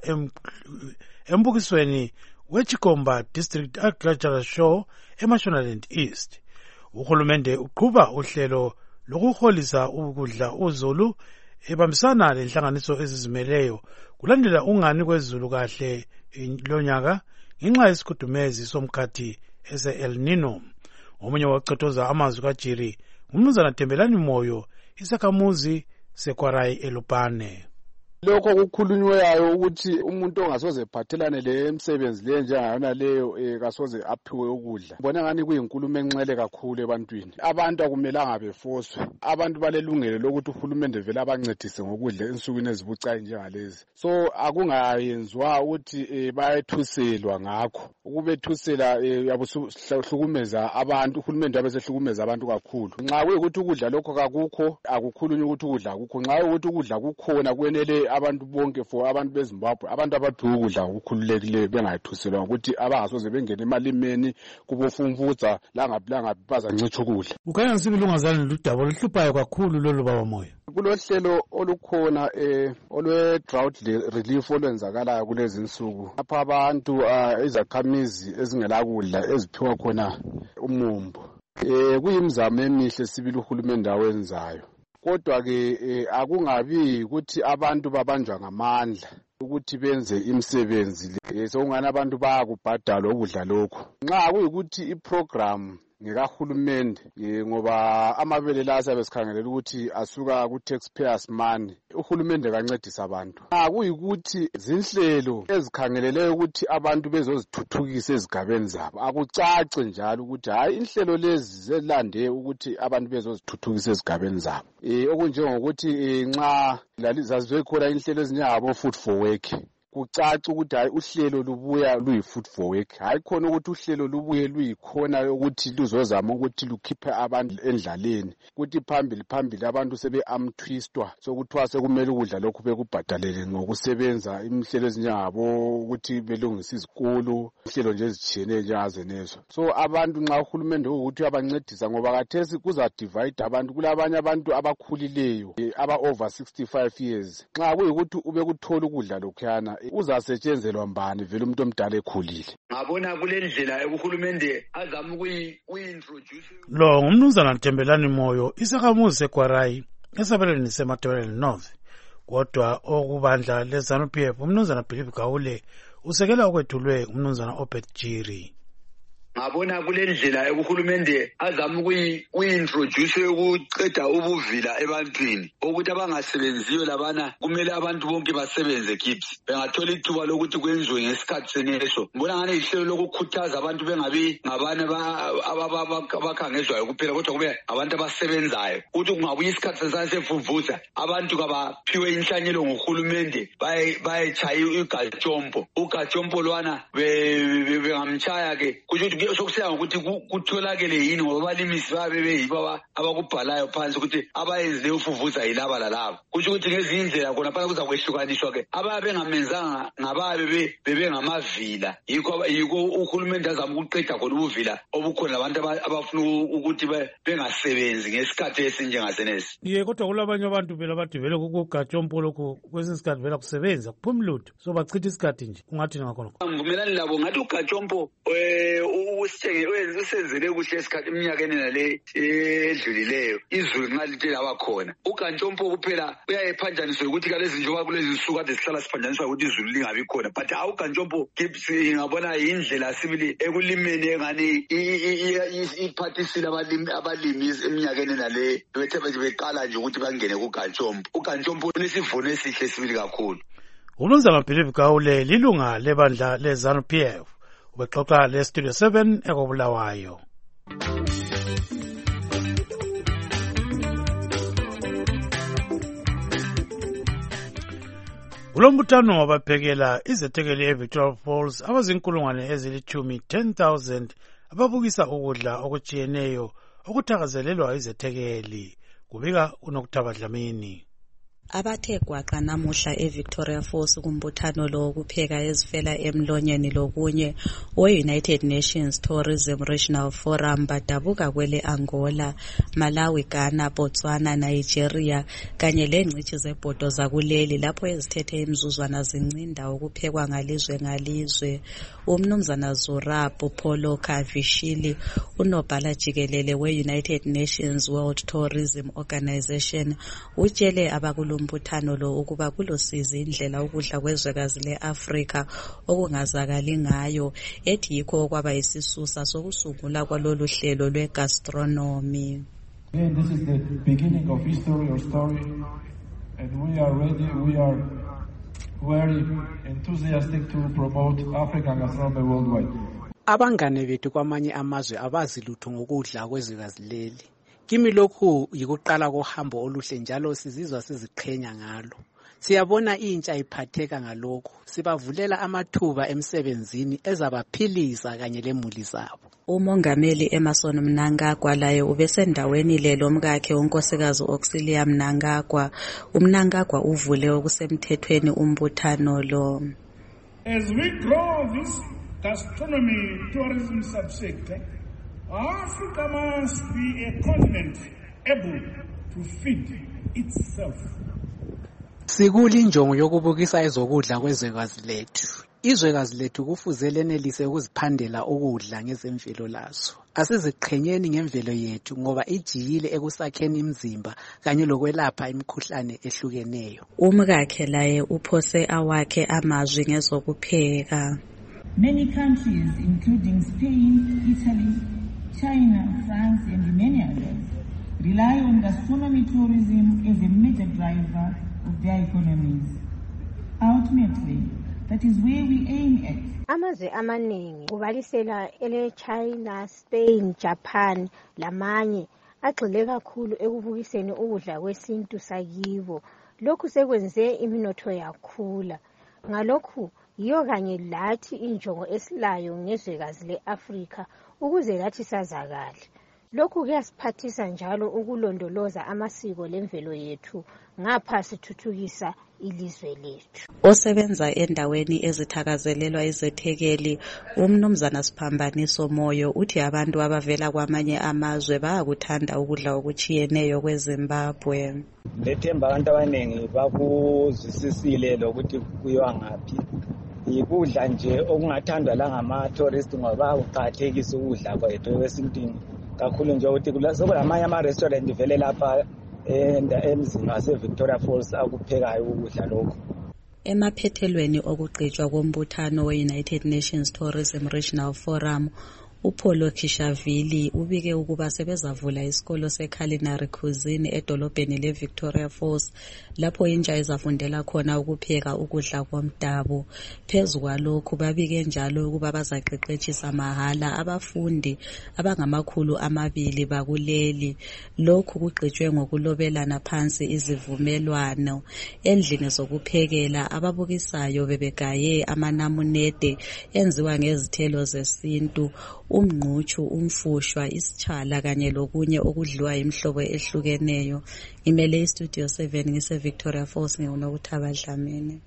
embukisweni weChikomba District Agricultural Show eMashonaland East. Uhulumende uqhuba uhlelo lokuholisa ukudla uzulu ebambisana lenhlanganiso ezizimeleyo kulandela ungani kwezulu kahle lonyaka ngenxa yesikhudumezi somkhathi ese El Nino. Omunye wacothoza amazwi kaJiri umnumzana Tembelani Moyo isakhamuzi seKwarai eLupane. Lokho kukhulunywayo ukuthi umuntu ongasoze phathelane le msebenzi le njengayona leyo kasoze aphiwe ukudla. Bona ngani kuyinkulumo enxele kakhulu ebantwini. Abantu akumelanga befoswe. Abantu balelungelo lokuthi uhulumende vele abancedise ngokudla ensukwini ezibucayi njengalezi. So akungayenzwa ukuthi bayethuselwa ngakho. Ukubethusela yabuhlukumeza abantu, uhulumende abesehlukumeza abantu kakhulu. Nxa kuyikuthi ukudla lokho kakukho akukhulunywa ukuthi ukudla akukho. Nxa kuyikuthi ukudla kukhona kwenele abantu bonke for abantu beZimbabwe abantu abaphiwe ukudla okukhululekileyo bengayithuselwa ukuthi abangasoze bengene emalimeni kubofumvutsa langabilanga bazancitsha ukudla. Ukhanya ngisilungazana ludaba oluhluphayo kakhulu lolu baba Moyo. Kulohlelo olukhona eh olwe drought relief olwenzakalayo kulezi insuku. Lapha abantu izakhamizi ezingelakudla eziphiwa khona umumbo. Eh kuyimizamo emihle sibili uhulumende awenzayo. Kodwa ke akungabi ukuthi abantu babanjwa ngamandla ukuthi benze imisebenzi le sokungana abantu bayakubhadala ukudla lokho. Nxa kuyikuthi iprogram ngekahulumende ngoba amabele la asabesikhangelela ukuthi asuka ku taxpayers money uhulumende kancedisa abantu. Nxa kuyikuthi zinhlelo ezikhangeleleyo ukuthi abantu bezozithuthukisa ezigabeni zabo akucace njalo ukuthi hayi inhlelo lezi zelande ukuthi abantu bezozithuthukisa ezigabeni zabo. Eh okunjengokuthi nxa lalizazibe khona inhlelo ezinyabo food for work kucaca ukuthi hayi uhlelo lubuya luyi food for work. Hayi khona ukuthi uhlelo lubuye luyikhona ukuthi luzozama ukuthi lukhiphe abantu endlaleni. Kuthi phambili phambili abantu sebe amtwistwa sokuthiwa sekumele ukudla lokhu bekubhadalele ngokusebenza imhlelo ezinyabo ukuthi belungisa izikolo inhlelo nje ezitshiyeneyo njengazenezo. So abantu nxa uhulumende ukuthi abancedisa ngoba kathesi kuza divide abantu kulabanye abantu abakhulileyo aba over sixty-five years. Nxa kuyikuthi ube kuthola ukudla lokhuyana uzasetshenzelwa mbani vele umuntu omdala ekhulile. Ngabona kule ndlela uhulumende azama ukuyi-introduce. Lo ngumnumzana Tembelani Moyo isakhamuzi seKwarai esabelweni seMatabeleland North. Kodwa okubandla leZANU P F umnumzana Philip Gawule usekela okwethulwe umnumzana Obed Jiri. ngabona kule ndlela uhulumende azama ukuyi-introduce ukuqeda ubuvila ebantwini ukuthi abangasebenziyo labana kumele abantu bonke basebenze gibbs bengathola ithuba lokuthi kwenziwe ngesikhathi seneso. Ngibona ngane ihlelo lokukhuthaza abantu bengabi ngabana abakhangezwayo kuphela kodwa kube abantu abasebenzayo ukuthi kungabuya isikhathi sesasefumvuza abantu kabaphiwe inhlanyelo nguhulumende bayetshaya igajompo. Ugajompo lwana bengamtshaya ke kusho ukuthi sokusiya ngokuthi kutholakele yini ngoba abalimisi babe beyibo abakubhalayo phansi ukuthi abayenzileyo ufuvuza yilaba lalaba. Kusho ukuthi ngezinye indlela khona phana kuza kwehlukaniswa ke ababe bengamenzanga ngababe bebengamavila. Yikho yiko uhulumende azama ukuqeda khona ubuvila obukhona labantu abafuna ukuthi bengasebenzi ngesikhathi esinjengasenesi. Ye kodwa kulabanye abantu phela bathi vele kugajompo lokho kwesinye isikhathi vela kusebenza kuphuma lutho so bachitha isikhathi nje ungathi ngakhona. Ngivumelani labo ngathi ugajompo usithenge usenzele kuhle isikhathi iminyakeni nale edlulileyo izulu ngalite laba khona. Ugajompo kuphela uyayephanjaniswa ukuthi kalezi njengoba kulezi nsuku kade sihlala siphanjaniswa ukuthi izulu lingabi khona but awugajompo gibbs ngabona indlela sibili ekulimeni engani iphathisile abalimi abalimi eminyakeni nale bethe beqala nje ukuthi bangene kugajompo. Ugajompo unesivuno esihle sibili kakhulu. Umnumzana Philip Gawule lilunga lebandla leZANU P F ubexoxa leStudio seven ekobulawayo. Ulombuthano wabaphekela izethekeli eVictoria Falls abazinkulungwane ezilithumi ten thousand ababukisa ukudla okutshiyeneyo okuthakazelelwa izethekeli kubika uNokuthaba Dlamini. Abathe gwaqa namuhla eVictoria Falls kumbuthano lo wokupheka ezifela emlonyeni lokunye we-United Nations Tourism Regional Forum badabuka kwele Angola, Malawi, Ghana, Botswana, Nigeria kanye lengcithi zebhodo zakuleli lapho ezithethe imizuzwana zincinda ukuphekwa ngalizwe ngalizwe. Umnumzana Zurabu Polo Kavishili unobhala jikelele we-United Nations World Tourism Organization utshele abakulu umbuthano lo ukuba kulosiza indlela ukudla kwezwekazi le-Afrika okungazakali ngayo ethi yikho okwaba isisusa sokusungula kwalolu hlelo lwe-gastronomy. Again, this is the beginning of history or story and we are ready, we are very enthusiastic to promote African gastronomy worldwide. Abangane bethu kwamanye amazwe abazi lutho ngokudla kwezwekazi leli. Kimi lokhu yikuqala kohambo oluhle njalo sizizwa siziqhenya ngalo. Siyabona intsha iphatheka ngalokho. Sibavulela amathuba emsebenzini ezabaphilisa kanye lemuli zabo. Umongameli Emerson Mnangagwa laye ubesendaweni lelo mkakhe unkosikazi Auxilia Mnangagwa. Umnangagwa uvule okusemthethweni umbuthano lo. As we grow this gastronomy tourism subsector, Africa must be a continent able to feed itself. Sikuli injongo yokubukisa ezokudla kwezwekazi lethu. Izwekazi lethu kufuze lenelise ukuziphandela ukudla ngezemvelo lazo. Asiziqhenyeni ngemvelo yethu ngoba ijiyile ekusakheni imizimba kanye lokwelapha imikhuhlane ehlukeneyo. Umkakhe laye uphose awakhe amazwi ngezokupheka. Many countries including Spain, Italy, China, France and many others rely on gastronomy tourism as a major driver of their economies. Ultimately, that is where we aim at. Amazwe amaningi kubalisela ele China, Spain, Japan lamanye agxile kakhulu ekubukiseni ukudla kwesintu sakibo. Lokhu sekwenze iminotho yakhula. Ngalokhu yiyo kanye lathi injongo esilayo ngezwekazi leAfrika ukuze lathi sazakale. Lokhu kuyasiphathisa njalo ukulondoloza amasiko lemvelo yethu ngapha sithuthukisa ilizwe lethu. Osebenza endaweni ezithakazelelwa izethekeli umnumzana Siphambaniso Moyo uthi abantu abavela kwamanye amazwe bayakuthanda ukudla okuchiyeneyo kweZimbabwe. Lethemba abantu abaningi bakuzwisisile lokuthi kuyiwa ngaphi. Ikudla nje okungathandwa la ngama tourist ngoba kuqhathekisa ukudla kwethu kwesintini. Kakhulu nje ukuthi kulamanye ama restaurant vele lapha emzini waseVictoria Falls akuphekayo ukudla lokho. Emaphethelweni okugqitshwa kombuthano we-United Nations Tourism Regional Forum, uPaulo Kishavili ubike ukuba sebezavula isikolo seculinary cuisine edolobheni leVictoria Falls lapho intsha izafundela khona ukupheka ukudla komdabu. Phezu kwalokhu babike njalo ukuba bazaqeqetshisa mahala abafundi abangamakhulu amabili bakuleli. Lokhu kugqitshwe ngokulobelana phansi izivumelwano. Endlini zokuphekela ababukisayo bebegaye amanamunede enziwa ngezithelo zesintu, umngqutshu, umfushwa, isitshala kanye lokunye okudliwa imihlobo ehlukeneyo. Imele iStudio seven ngise Victoria Falls ngiunokuthaba Dlamini.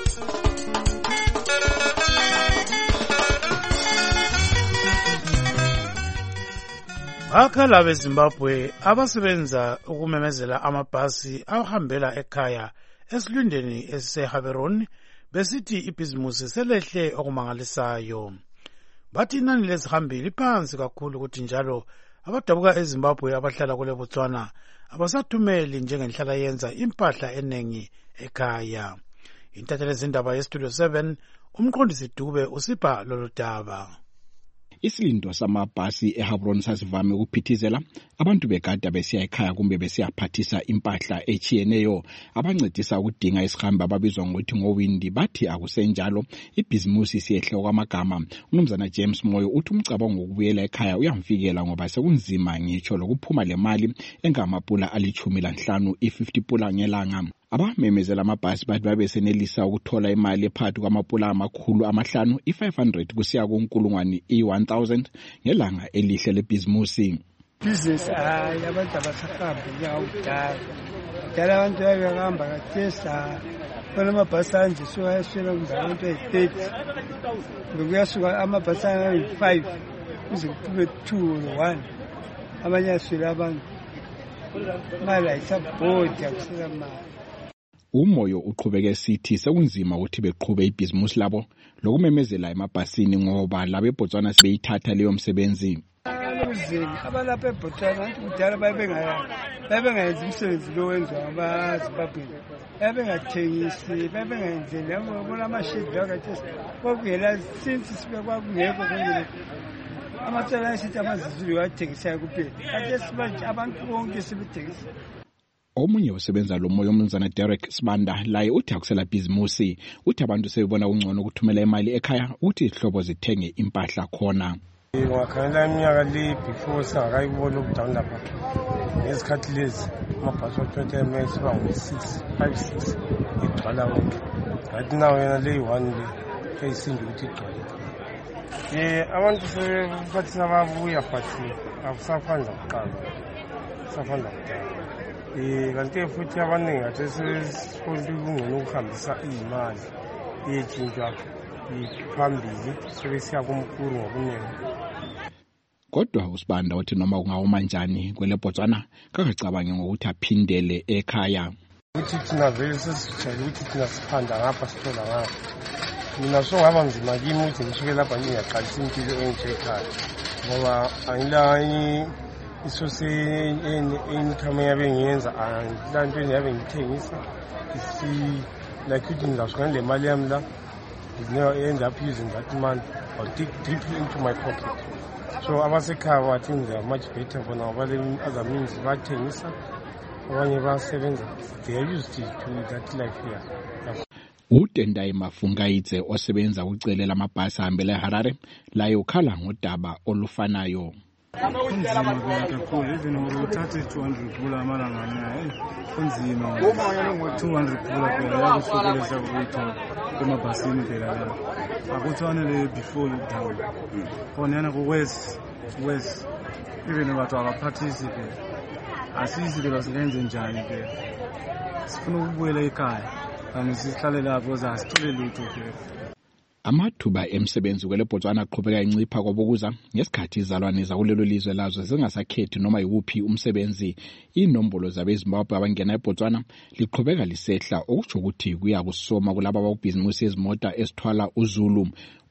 Bakhala beZimbabwe abasebenza ukumemezela amabhasi ahambela ekhaya esilindeni esiseHaberoni besithi ibhizimusi selehle okumangalisayo. Bathi inani lezihambi liphansi kakhulu ukuthi njalo abadabuka eZimbabwe abahlala kule Botswana abasathumeli njengenhlala yenza impahla eningi ekhaya. Intatheli zindaba yeStudio seven umqondisi Dube usipha lolu daba. Isilindo samabhasi eHaberoni sasivame ukuphithizela abantu begada besiya ekhaya kumbe besiyaphathisa impahla echiyeneyo abancedisa ukudinga isihambi ababizwa ngokuthi ngowindi. Bathi akusenjalo ibhizimusi siyehle kwamagama. Umnumzana James Moyo uthi umcabango ukubuyela ekhaya uyamfikela ngoba sekunzima ngitsho lokuphuma lemali engamapula alithumi lanhlanu i-fifty pula ngelanga. Abamemezela amabhasi bathi babesenelisa ukuthola imali ephakathi kwamapula amakhulu amahlanu i-five hundred kusiya kunkulungwane i-one thousand ngelanga elihle lebhizimusi. Business hayi abantu abasahambi njengakudala. Kudala abantu babehamba kathesa bona amabhasi anje suwayaswela kundabantu ayi-thirty bekuyasuka amabhasi ayi-five kuze kube two or one abanye aswela abantu mali ayisabhodi akusela mali. Umoyo uqhubeke sithi sekunzima ukuthi beqhube ibhizimusi labo lokumemezela emabhasini ngoba labe eBotswana sebeyithatha leyo msebenzi. Uzini abalapha eBotswana abantu kudala babengaya babengayenza umsebenzi lo wenziwa abaZimbabwe. Babengathengisi babengayenzi labo bona amashedi akathesi kokuyela since sibe kwakungekho konke amatshala esithi amazizulu athengisayo kuphela. Kathesi manje abantu bonke sebethengisa. Omunye usebenza lo moyo umnumzana Derek Sibanda laye uthi akusela bhizimusi uthi abantu sebebona ungcono ukuthumela imali ekhaya uthi ihlobo zithenge impahla khona. Ngakhala iminyaka le before singakayibona ukudawuna lapha ngesikhathi lezi amabhasi athatha imali bangu six five six igcwala wonke. Ngathi nawe yena le one le eyisinda ukuthi igcwale. Eh abantu sebathi ababuya phathi akusafanda kuqala. Safanda kuqala. Eh kanti futhi abaningi athi sesifunda ukungena ukuhambisa imali yetshintshwa iphambili sebesiya kumkuru ngokuningi. Kodwa uSibanda uthi noma kungawoma njani kwele Botswana kakacabange ngokuthi aphindele ekhaya. Uthi thina vele sesijayele ukuthi thina siphanda ngapha sithola ngapha. Mina songaba nzima kimi ukuthi ngisuke lapha ngiyaqalisa impilo entsha ekhaya ngoba angila isose income yabe ngiyenza lanto yabe ngithengisa isi like ukuthi ngizasuka le mali yami la is now end up using that money or dig deep into my pocket. So abasekhaya bathi they are much better for now but other means bathengisa abanye basebenza they are used to that life here. uTendai Mafungaitse osebenza ucelela amabhasi ahambela eHarare laye ukhala ngodaba olufanayo. Kunzima kakhulu even uthathe two hundred pula amalangana hey kunzima two hundred pula phela yakusukeleza ukuyithola emabhasini phela la akuthanele before lockdown khona yana ku west west even abantu abaphathisi phela asisi phela silenze njani phela sifuna ukubuyela ekhaya kanti sihlale lapho zasithole lutho phela. Amathuba emsebenzi kwele Botswana aqhubeka incipha kwabokuza ngesikhathi izalwane zakulelo lizwe lazo zingasakhethi noma yiwuphi umsebenzi. Inombolo zabeZimbabwe abangena eBotswana liqhubeka lisehla okutsho ukuthi kuya kusoma kulabo ababhizimusi ezimota esithwala uZulu.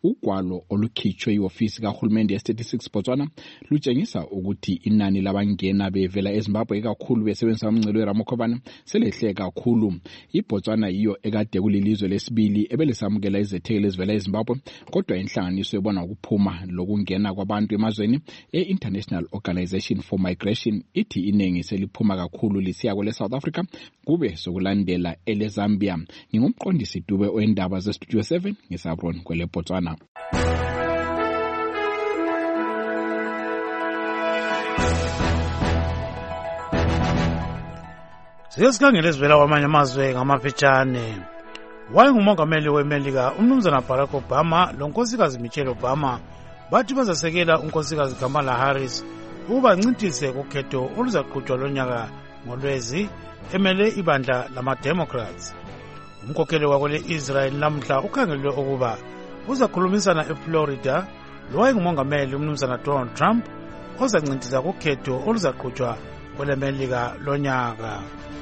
ugwalo olukhitshwe iofisi kahulumende ye-thirty-six Botswana lutshengisa ukuthi inani labangena bevela eZimbabwe kakhulu besebenzisa umngcele weRamakhovana selehle kakhulu. iBotswana yiyo ekade kulilizwe lesibili ebelisamukela izethekeli ezivela eZimbabwe, kodwa inhlanganiso ebona ukuphuma lokungena kwabantu emazweni e-International Organization for Migration ithi iningi seliphuma kakhulu lisiya kwele South Africa kube sokulandela ele Zambia. Ngingumqondisi Dube oendaba ze Studio seven ngisabron kwele Botswana. Siyasikangela ezivela kwamanye amazwe ngamafitshane. Wayengumongameli weMelika umnumzana Barack Obama lonkosikazi Michelle Obama bathi bazasekela unkosikazi Kamala Harris ukuba ncintise kukhetho oluzaqhutshwa lonyaka ngoLwezi emele ibandla lama-Democrats. Umkhokheli wakwele Israel namhla ukhangelwe ukuba uzakhulumisana eFlorida lowayengumongameli umnumzana Donald Trump ozancintisa kukhetho oluzaqhutshwa kwele Melika lonyaka.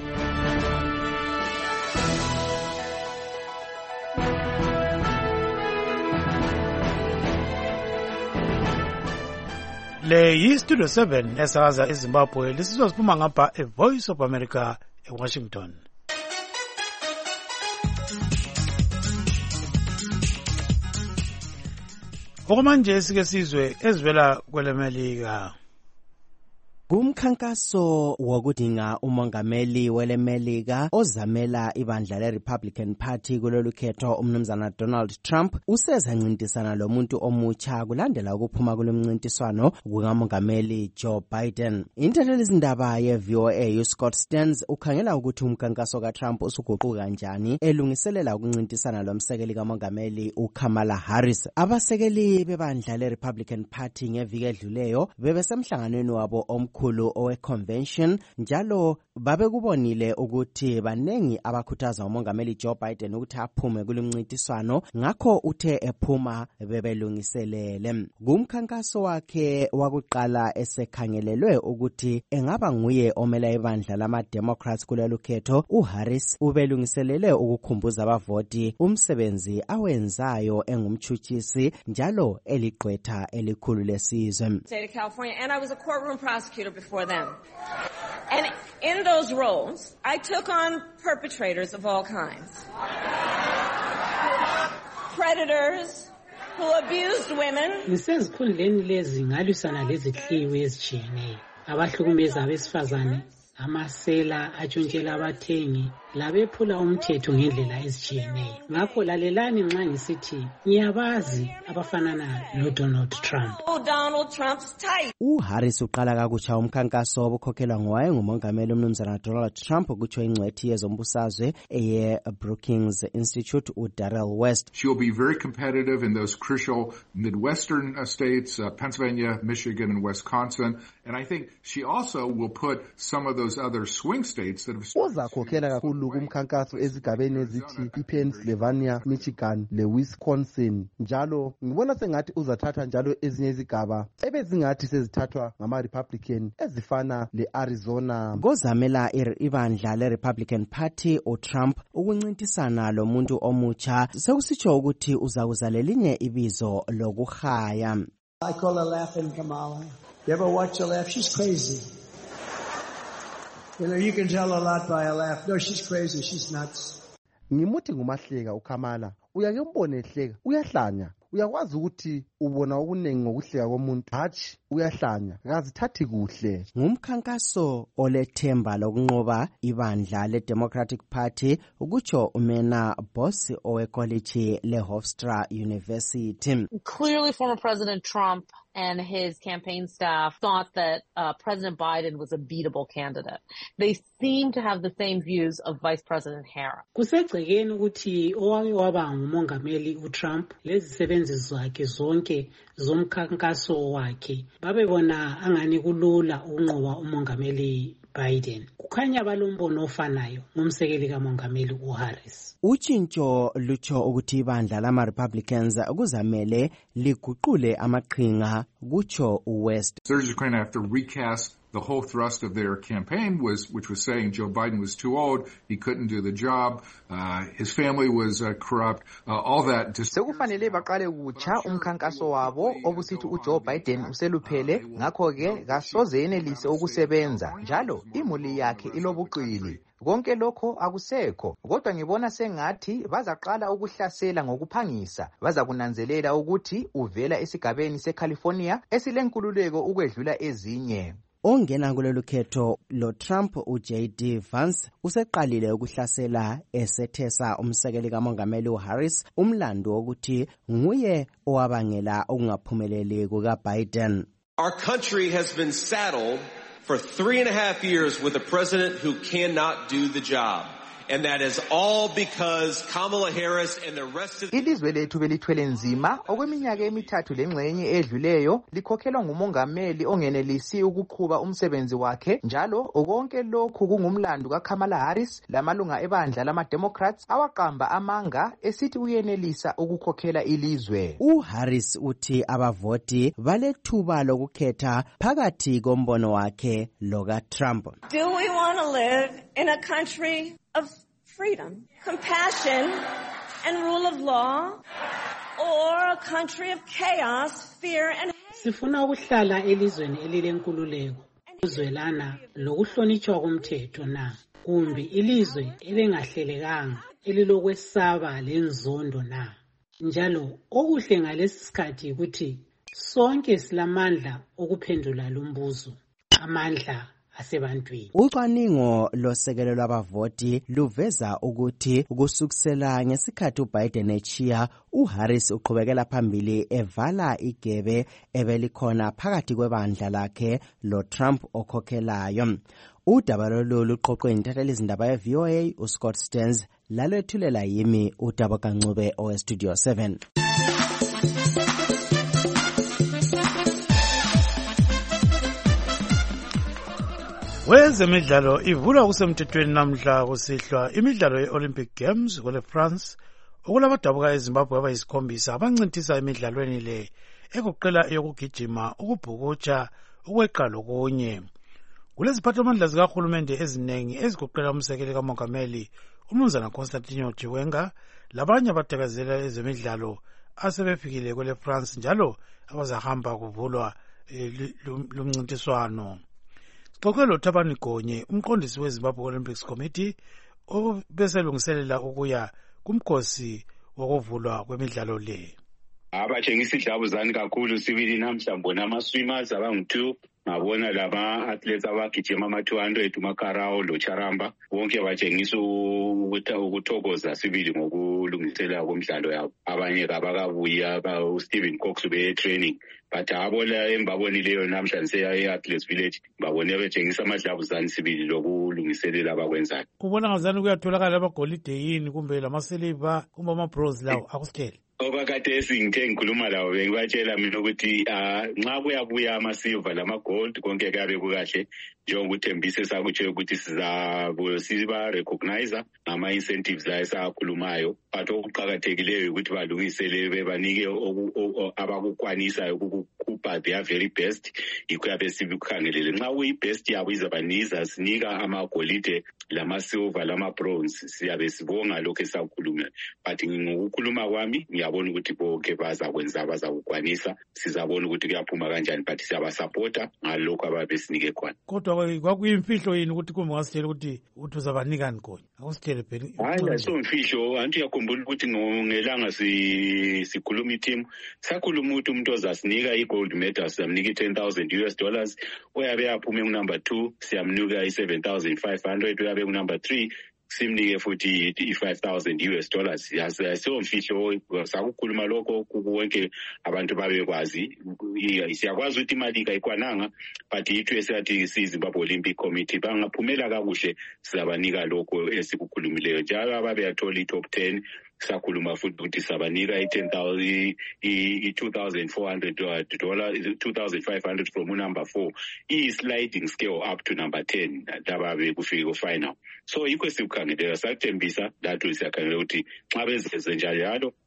Le yi Studio seven esakaza eZimbabwe lisizwa siphuma ngapha eVoice of America eWashington. Okumanje sike sizwe ezivela kwele Melika. Kumkhankaso wokudinga umongameli wele Melika ozamela ibandla le-Republican Party kulolu khetho, umnumzana Donald Trump usezancintisana lomuntu omutsha kulandela ukuphuma kulomncintiswano kukamongameli Joe Biden. Intatheli izindaba ye-V O A uScott Stearns ukhangela ukuthi umkhankaso kaTrump usuguquka kanjani elungiselela ukuncintisana lomsekeli kamongameli uKamala Harris. Abasekeli bebandla le-Republican Party ngeviki edluleyo bebesemhlanganweni wabo omkhulu owe-convention njalo babekubonile ukuthi banengi abakhuthaza umongameli Joe Biden ukuthi aphume kulomncintiswano, ngakho uthe ephuma bebelungiselele. Kumkhankaso wakhe wakuqala esekhangelelwe ukuthi engaba nguye omela ibandla lama-Democrats kulelo khetho, uHarris ubelungiselele ukukhumbuza abavoti umsebenzi awenzayo engumtshutshisi njalo eligqwetha elikhulu lesizwe. State of California, and I was a courtroom prosecutor before them. And in those roles, I took on perpetrators of all kinds. Predators who abused women. Ngisezikhundleni lezi ngalwisana lezihliwe ezitshiyeneyo, abahlukumeza abesifazane, amasela atshontshela abathengi, labephula umthetho ngendlela ezitshiyeneyo. Ngakho lalelani nxa ngisithi ngiyabazi abafanana noDonald Trump. Donald Trump's type. uHarris uqala kakutsha umkhankaso obukhokhelwa ngowayengumongameli umnumzana Donald Trump kutsho ingcwethi yezombusazwe eye Brookings Institute uDarrell West. She will be very competitive in those crucial Midwestern uh, states, uh, Pennsylvania, Michigan, and Wisconsin. And I think she also will put some of those other swing states that have... Uzakhokhela kakhulu kumkhankaso ezigabeni ezithi iPennsylvania, Michigan, leWisconsin. Njalo ngibona sengathi uzathatha njalo ezinye izigaba ebezingathi sezithathwa ngama-Republican ezifana le-Arizona. Ngozamela ibandla le-Republican Party uTrump ukuncintisana lomuntu omutsha sekusitsho ukuthi uzakuza lelinye ibizo lokuhaya. I call her laughing Kamala. You ever watch her laugh? She's crazy. You know, you can tell a lot by her laugh. No, she's crazy. She's nuts. Ngimuthi ngumahleka uKamala. Uyake umbone ehleka, uyahlanya. Uyakwazi ukuthi ubona okuningi ngokuhleka komuntu, hatshi uyahlanya, akazithathi kuhle. Ngumkhankaso olethemba lokunqoba ibandla le-Democratic Party ukutsho umena boss owecollege le-Hofstra University. Clearly former President Trump and his campaign staff thought that uh, President Biden was a beatable candidate. They seem to have the same views of Vice President Harris. Kusegcekeni ukuthi owake waba ngumongameli uTrump lezisebenzi zakhe zonke zomkhankaso wakhe babebona angani kulula ukunqoba umongameli Biden. Kukhanya balombono ofanayo ngumsekeli kamongameli uHarris. Utshintsho lutsho ukuthi ibandla lama-Republicans kuzamele liguqule amaqhinga kutsho uWest. They're just going to have to recast the whole thrust of their campaign was, which was saying Joe Biden was too old, he couldn't do the job, uh, his family was uh, corrupt, uh, all that. Just sekufanele baqale kutsha umkhankaso wabo obusithi uJoe Biden useluphele, ngakho ke kasoze yenelise ukusebenza njalo imuli yakhe ilobuqili. Konke lokho akusekho, kodwa ngibona sengathi bazaqala ukuhlasela ngokuphangisa. Baza kunanzelela ukuthi uvela esigabeni seCalifornia esilenkululeko ukwedlula ezinye. Ongena kulolu khetho lo Trump uJ D Vance useqalile ukuhlasela esethesa umsekeli kamongameli uHarris umlando wokuthi nguye owabangela ukungaphumeleli kukaBiden. Our country has been saddled for three and a half years with a president who cannot do the job. And that is all because Kamala Harris and the rest of Ilizwe lethu belithwele nzima okweminyaka emithathu lengxenye edluleyo likhokhelwa ngumongameli ongenelisi ukuqhuba umsebenzi wakhe njalo okonke lokhu kungumlando kaKamala Harris lamalunga ebandla lama-Democrats awaqamba amanga esithi uyenelisa ukukhokhela ilizwe. uHarris uthi abavoti balethuba lokukhetha phakathi kombono wakhe lokaTrump. Do we want to live in a country of freedom, compassion, and rule of law, or a country of chaos, fear, and hate? Sifuna ukuhlala elizweni elilenkululeko, ukuzwelana lokuhlonitshwa komthetho na, kumbe ilizwe elingahlelekanga elilokwesaba lenzondo na. Njalo okuhle ngalesi sikhathi ukuthi sonke silamandla okuphendula lo mbuzo, amandla asebantwini. Ucwaningo losekelo lwabavoti luveza ukuthi kusukisela ngesikhathi uBiden echiya uHarris uqhubekela phambili evala igebe ebelikhona phakathi kwebandla lakhe lo Trump okhokhelayo. Udaba lolu luqoqwe intatheli izindaba ye-V O A uScott Stearns lalwethulela yimi uDaba Kancube oweStudio seven. Wezemidlalo ivula kusemthethweni namhla kusihlwa imidlalo ye-Olympic Games kwele France okulabadabuka eZimbabwe abayisikhombisa abancintisa emidlalweni le ekuqela eyokugijima, ukubhukutsha, ukweqa lokunye. Kuleziphathamandla zikahulumende eziningi ezigoqela umsekeli kamongameli uMnumzana Constantino Chiwenga labanye abatekazela ezemidlalo asebefikile kwele France njalo abazahamba kuvulwa lumncintiswano. Xoxelo Thabani Gonye umqondisi weZimbabwe Olympics Committee obeselungiselela ukuya kumkhosi wokuvulwa kwemidlalo le. Abatshengisa idlabuzane kakhulu sibili namhla mbona ama-swimmers abangu-two ngabona lama athletes abagijima ama-two hundred uMakarao loCharamba bonke batshengisa ukuthokoza sibili ngokulungiselela komdlalo yabo. Abanye kabakabuya uStephen Cox beye-training but abona embabonileyo namhlanje e-Athletes Village babone betshengisa amadlabuzane sibili lokulungiselela abakwenzayo. Kubona ngazani kuyatholakala abagolide yini kumbe lamasiliva kumbe ama-bronze lawo akusitshele? Obakade ngithe ngikhuluma lawo bengibatshela mina ukuthi nxa kuyabuya ama-silver lama-gold konke kuyabe kukahle njengokuthembisa esakutsho ukuthi siba-recognizer ngama-incentives la esakhulumayo but okuqakathekileyo ukuthi balungisele bebanike abakukwanisayo ukukhupha their very best yikho yabe sibikukhangelele. Nxa kuyi-best yabo izabanika sinika amagolide lama-silver lama-bronze siyabe sibonga lokhu esakukhuluma but ngokukhuluma kwami ngiyabona ukuthi bonke bazakwenza bazakukwanisa sizabona ukuthi kuyaphuma kanjani but siyabasapota ngalokho ababe sinike khona. Kodwa kwakuyimfihlo yini ukuthi kumbe ngasitshela ukuthi uthi uzabanikani khona akusitshele phela? Hayi asomfihlo anti yakhumbula ukuthi ngelanga sikhuluma i-team sakhuluma ukuthi umuntu ozasinika i-gold medal siyamnika i-ten thousand US dollars oyabe yaphume ku-number two siyamnika i-seven thousand five hundred oyabe ku-number three simnike futhi i-five thousand US dollars. Asomfihlo sakukhuluma lokho kuwonke abantu babekwazi. Siyakwazi ukuthi imali kayikwananga but yithu esathi siZimbabwe Olympic Committee bangaphumela kakuhle sizabanika lokho esikukhulumileyo njalo ababe yathola i-top ten sakhuluma futhi ukuthi sabanika i-ten thousand i-two thousand four hundred dollars two thousand five hundred from number four i-sliding scale up to number ten lababe kufike ku-final. So yikho sikukhangelela sakuthembisa lathi siyakhangela ukuthi nxa bezeze njalo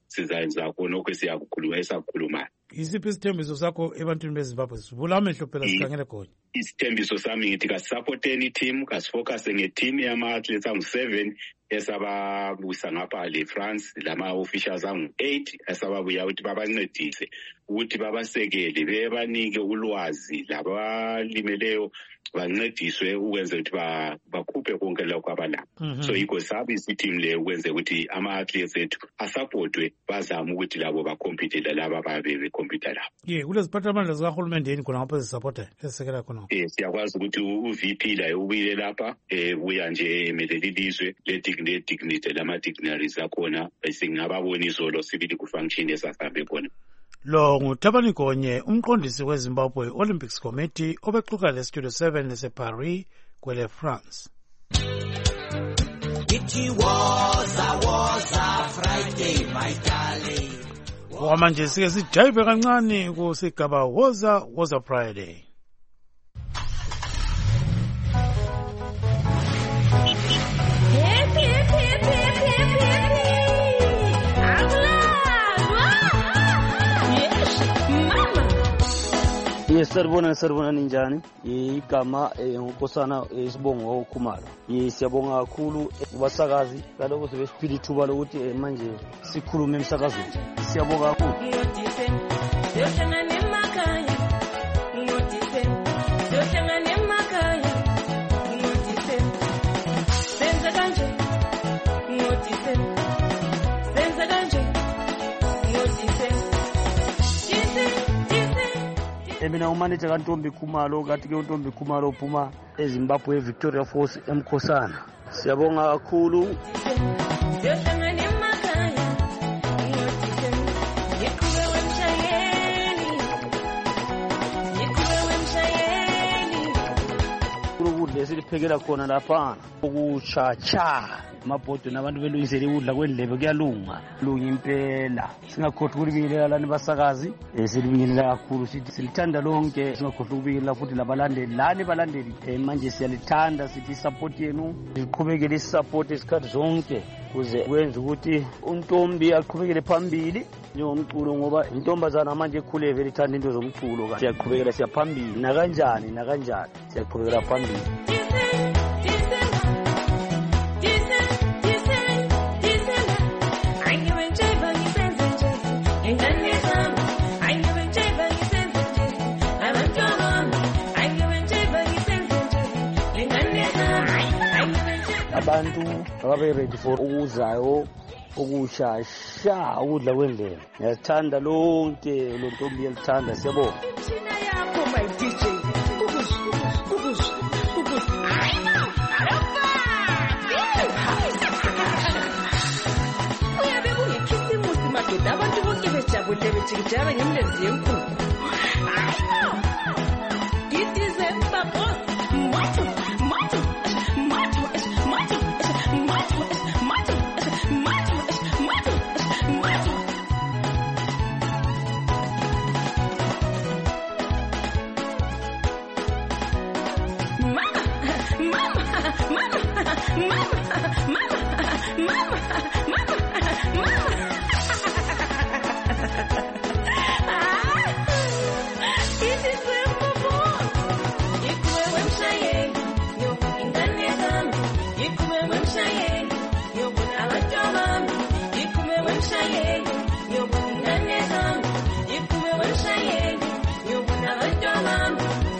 sizayenza khonokho esiyakukhuluma esakukhulumayo. Isiphi isithembiso sakho ebantwini beZimbabwe? Sivula amehlo phela sikhangele khona. Isithembiso sami ngithi kasisupporteni team, kasifocuse ngeteam yama-athletes angu-seven esababusa ngapha le-France, lama-officials angu-eight esababuya ukuthi babancedise ukuthi babasekele bebanike ulwazi labalimeleyo bancediswe ukwenza ukuthi bakhuphe konke lokho abalakho. So yikho sabisa i-team leyo ukwenza ukuthi ama-athletes ethu asupportwe bazame ukuthi labo bakhompithe lalaba babe bekhompitha labo. Ye kuleziphathamandla zikahulumendeni khona ngapha ezisupporta ezisekela khona. Eh siyakwazi ukuthi u-V P la ubuyile lapha eh buya nje emelele ilizwe le-dignity lama-dignitaries akhona bese ngababona izolo civil function esasambe khona. Lo nguThabani Gonye, umqondisi weZimbabwe Olympics Committee obexuka le-Studio seven eseParis kwele France. It was a was a Friday my darling. Wamanje sike sijayive kancane kusigaba woza woza Friday. Yes, sarbona sarbona ninjani igama ngokosana isibongo ukhumalo. Yes, siyabonga kakhulu kubasakazi kaloko sebesiphila ithuba lokuthi manje sikhulume emsakazweni. Siyabonga kakhulu. Mina umanage kaNtombi Khumalo kathi ke uNtombi Khumalo uphuma eZimbabwe Victoria Falls eMkhosana. Siyabonga kakhulu. Ukudla siliphekela khona lapha ukuchacha amabhodo nabantu belungisele ukudla kwendlebe kuyalunga lunga impela singakhohlwa ukubingelela lani basakazi esilibingelela kakhulu sithi silithanda lonke singakhohlwa ukubingelela futhi labalandeli lani balandeli manje siyalithanda sithi support yenu siqhubekele isupport isikhathi zonke kuze kwenza ukuthi uNtombi aqhubekele phambili njengomculo ngoba intombazana manje ekhule vele ithanda into zomculo kanti siyaqhubekela siyaphambili na kanjani na kanjani siyaqhubekela phambili. Abantu ababe ready for ukuzayo ukushasha ukudla kwendlela. Ngiyathanda lonke lo Ntombi yalithanda siyabonga. Thina yakho my D J. Ukush ukush ukush. Hayi no. Uyabe kungekhisimusi madoda abantu bonke bejabule bejikijaba ngemlezi yenkulu. Hayi no. It is a boss. Mato mato mato mato mato mato mato mato mato. Mama, mama, mama, mama, mama, mama, mama, mama. It is a boss. Ikuwe wemshaye, yo ingane zami. Ikuwe wemshaye, yo abantwana. Ikuwe wemshaye, yo ingane zami. Ikuwe wemshaye, yo abantwana.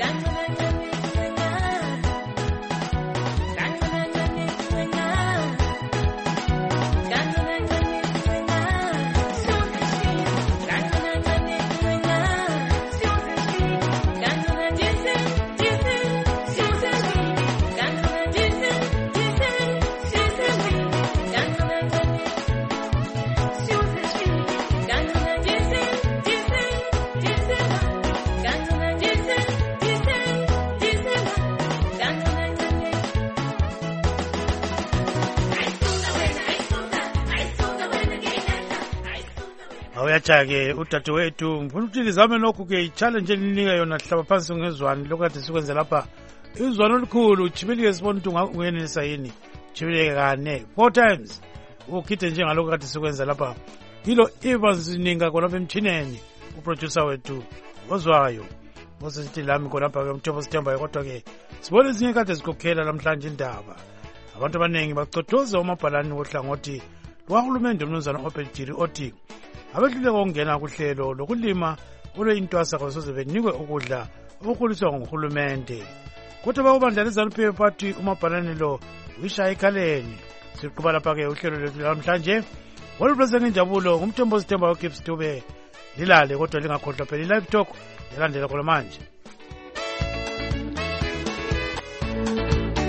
Awuyachake udadewethu ngifuna ukuthi lizame lokhu ke i-challenge elinika yona sihlaba phansi ngezwani lokade sikwenze lapha izwani olukhulu chibilike sibona ukuthi ungenelisa yini chibilike kane four times ukhithe njengalokho kade sikwenza lapha yilo Evans Ninga khonapha emthineni uproducer wethu ozwayo bosithi lami khonapha ke Mthombo Sithembayo. Kodwa ke sibone ezinye kade zikhokhela namhlanje indaba. Abantu abaningi bacodoza umabhalani wohlangothi lwahulumende umnumzana uObediri othi abehluleka ukungena kuhlelo lokulima olweyintwasa kwasoze benikwe ukudla okukhuliswa nguhulumende. Kodwa bakubandla leZANU-P F Party umabhalani lo uyishaya ekhaleni. Siqhuba lapha ke uhlelo lwethu namhlanje oluprese ngenjabulo ngumthombo Sithembayo Gibbs Dube lilale kodwa lingakhohlwa phela live talk yalandela khona manje.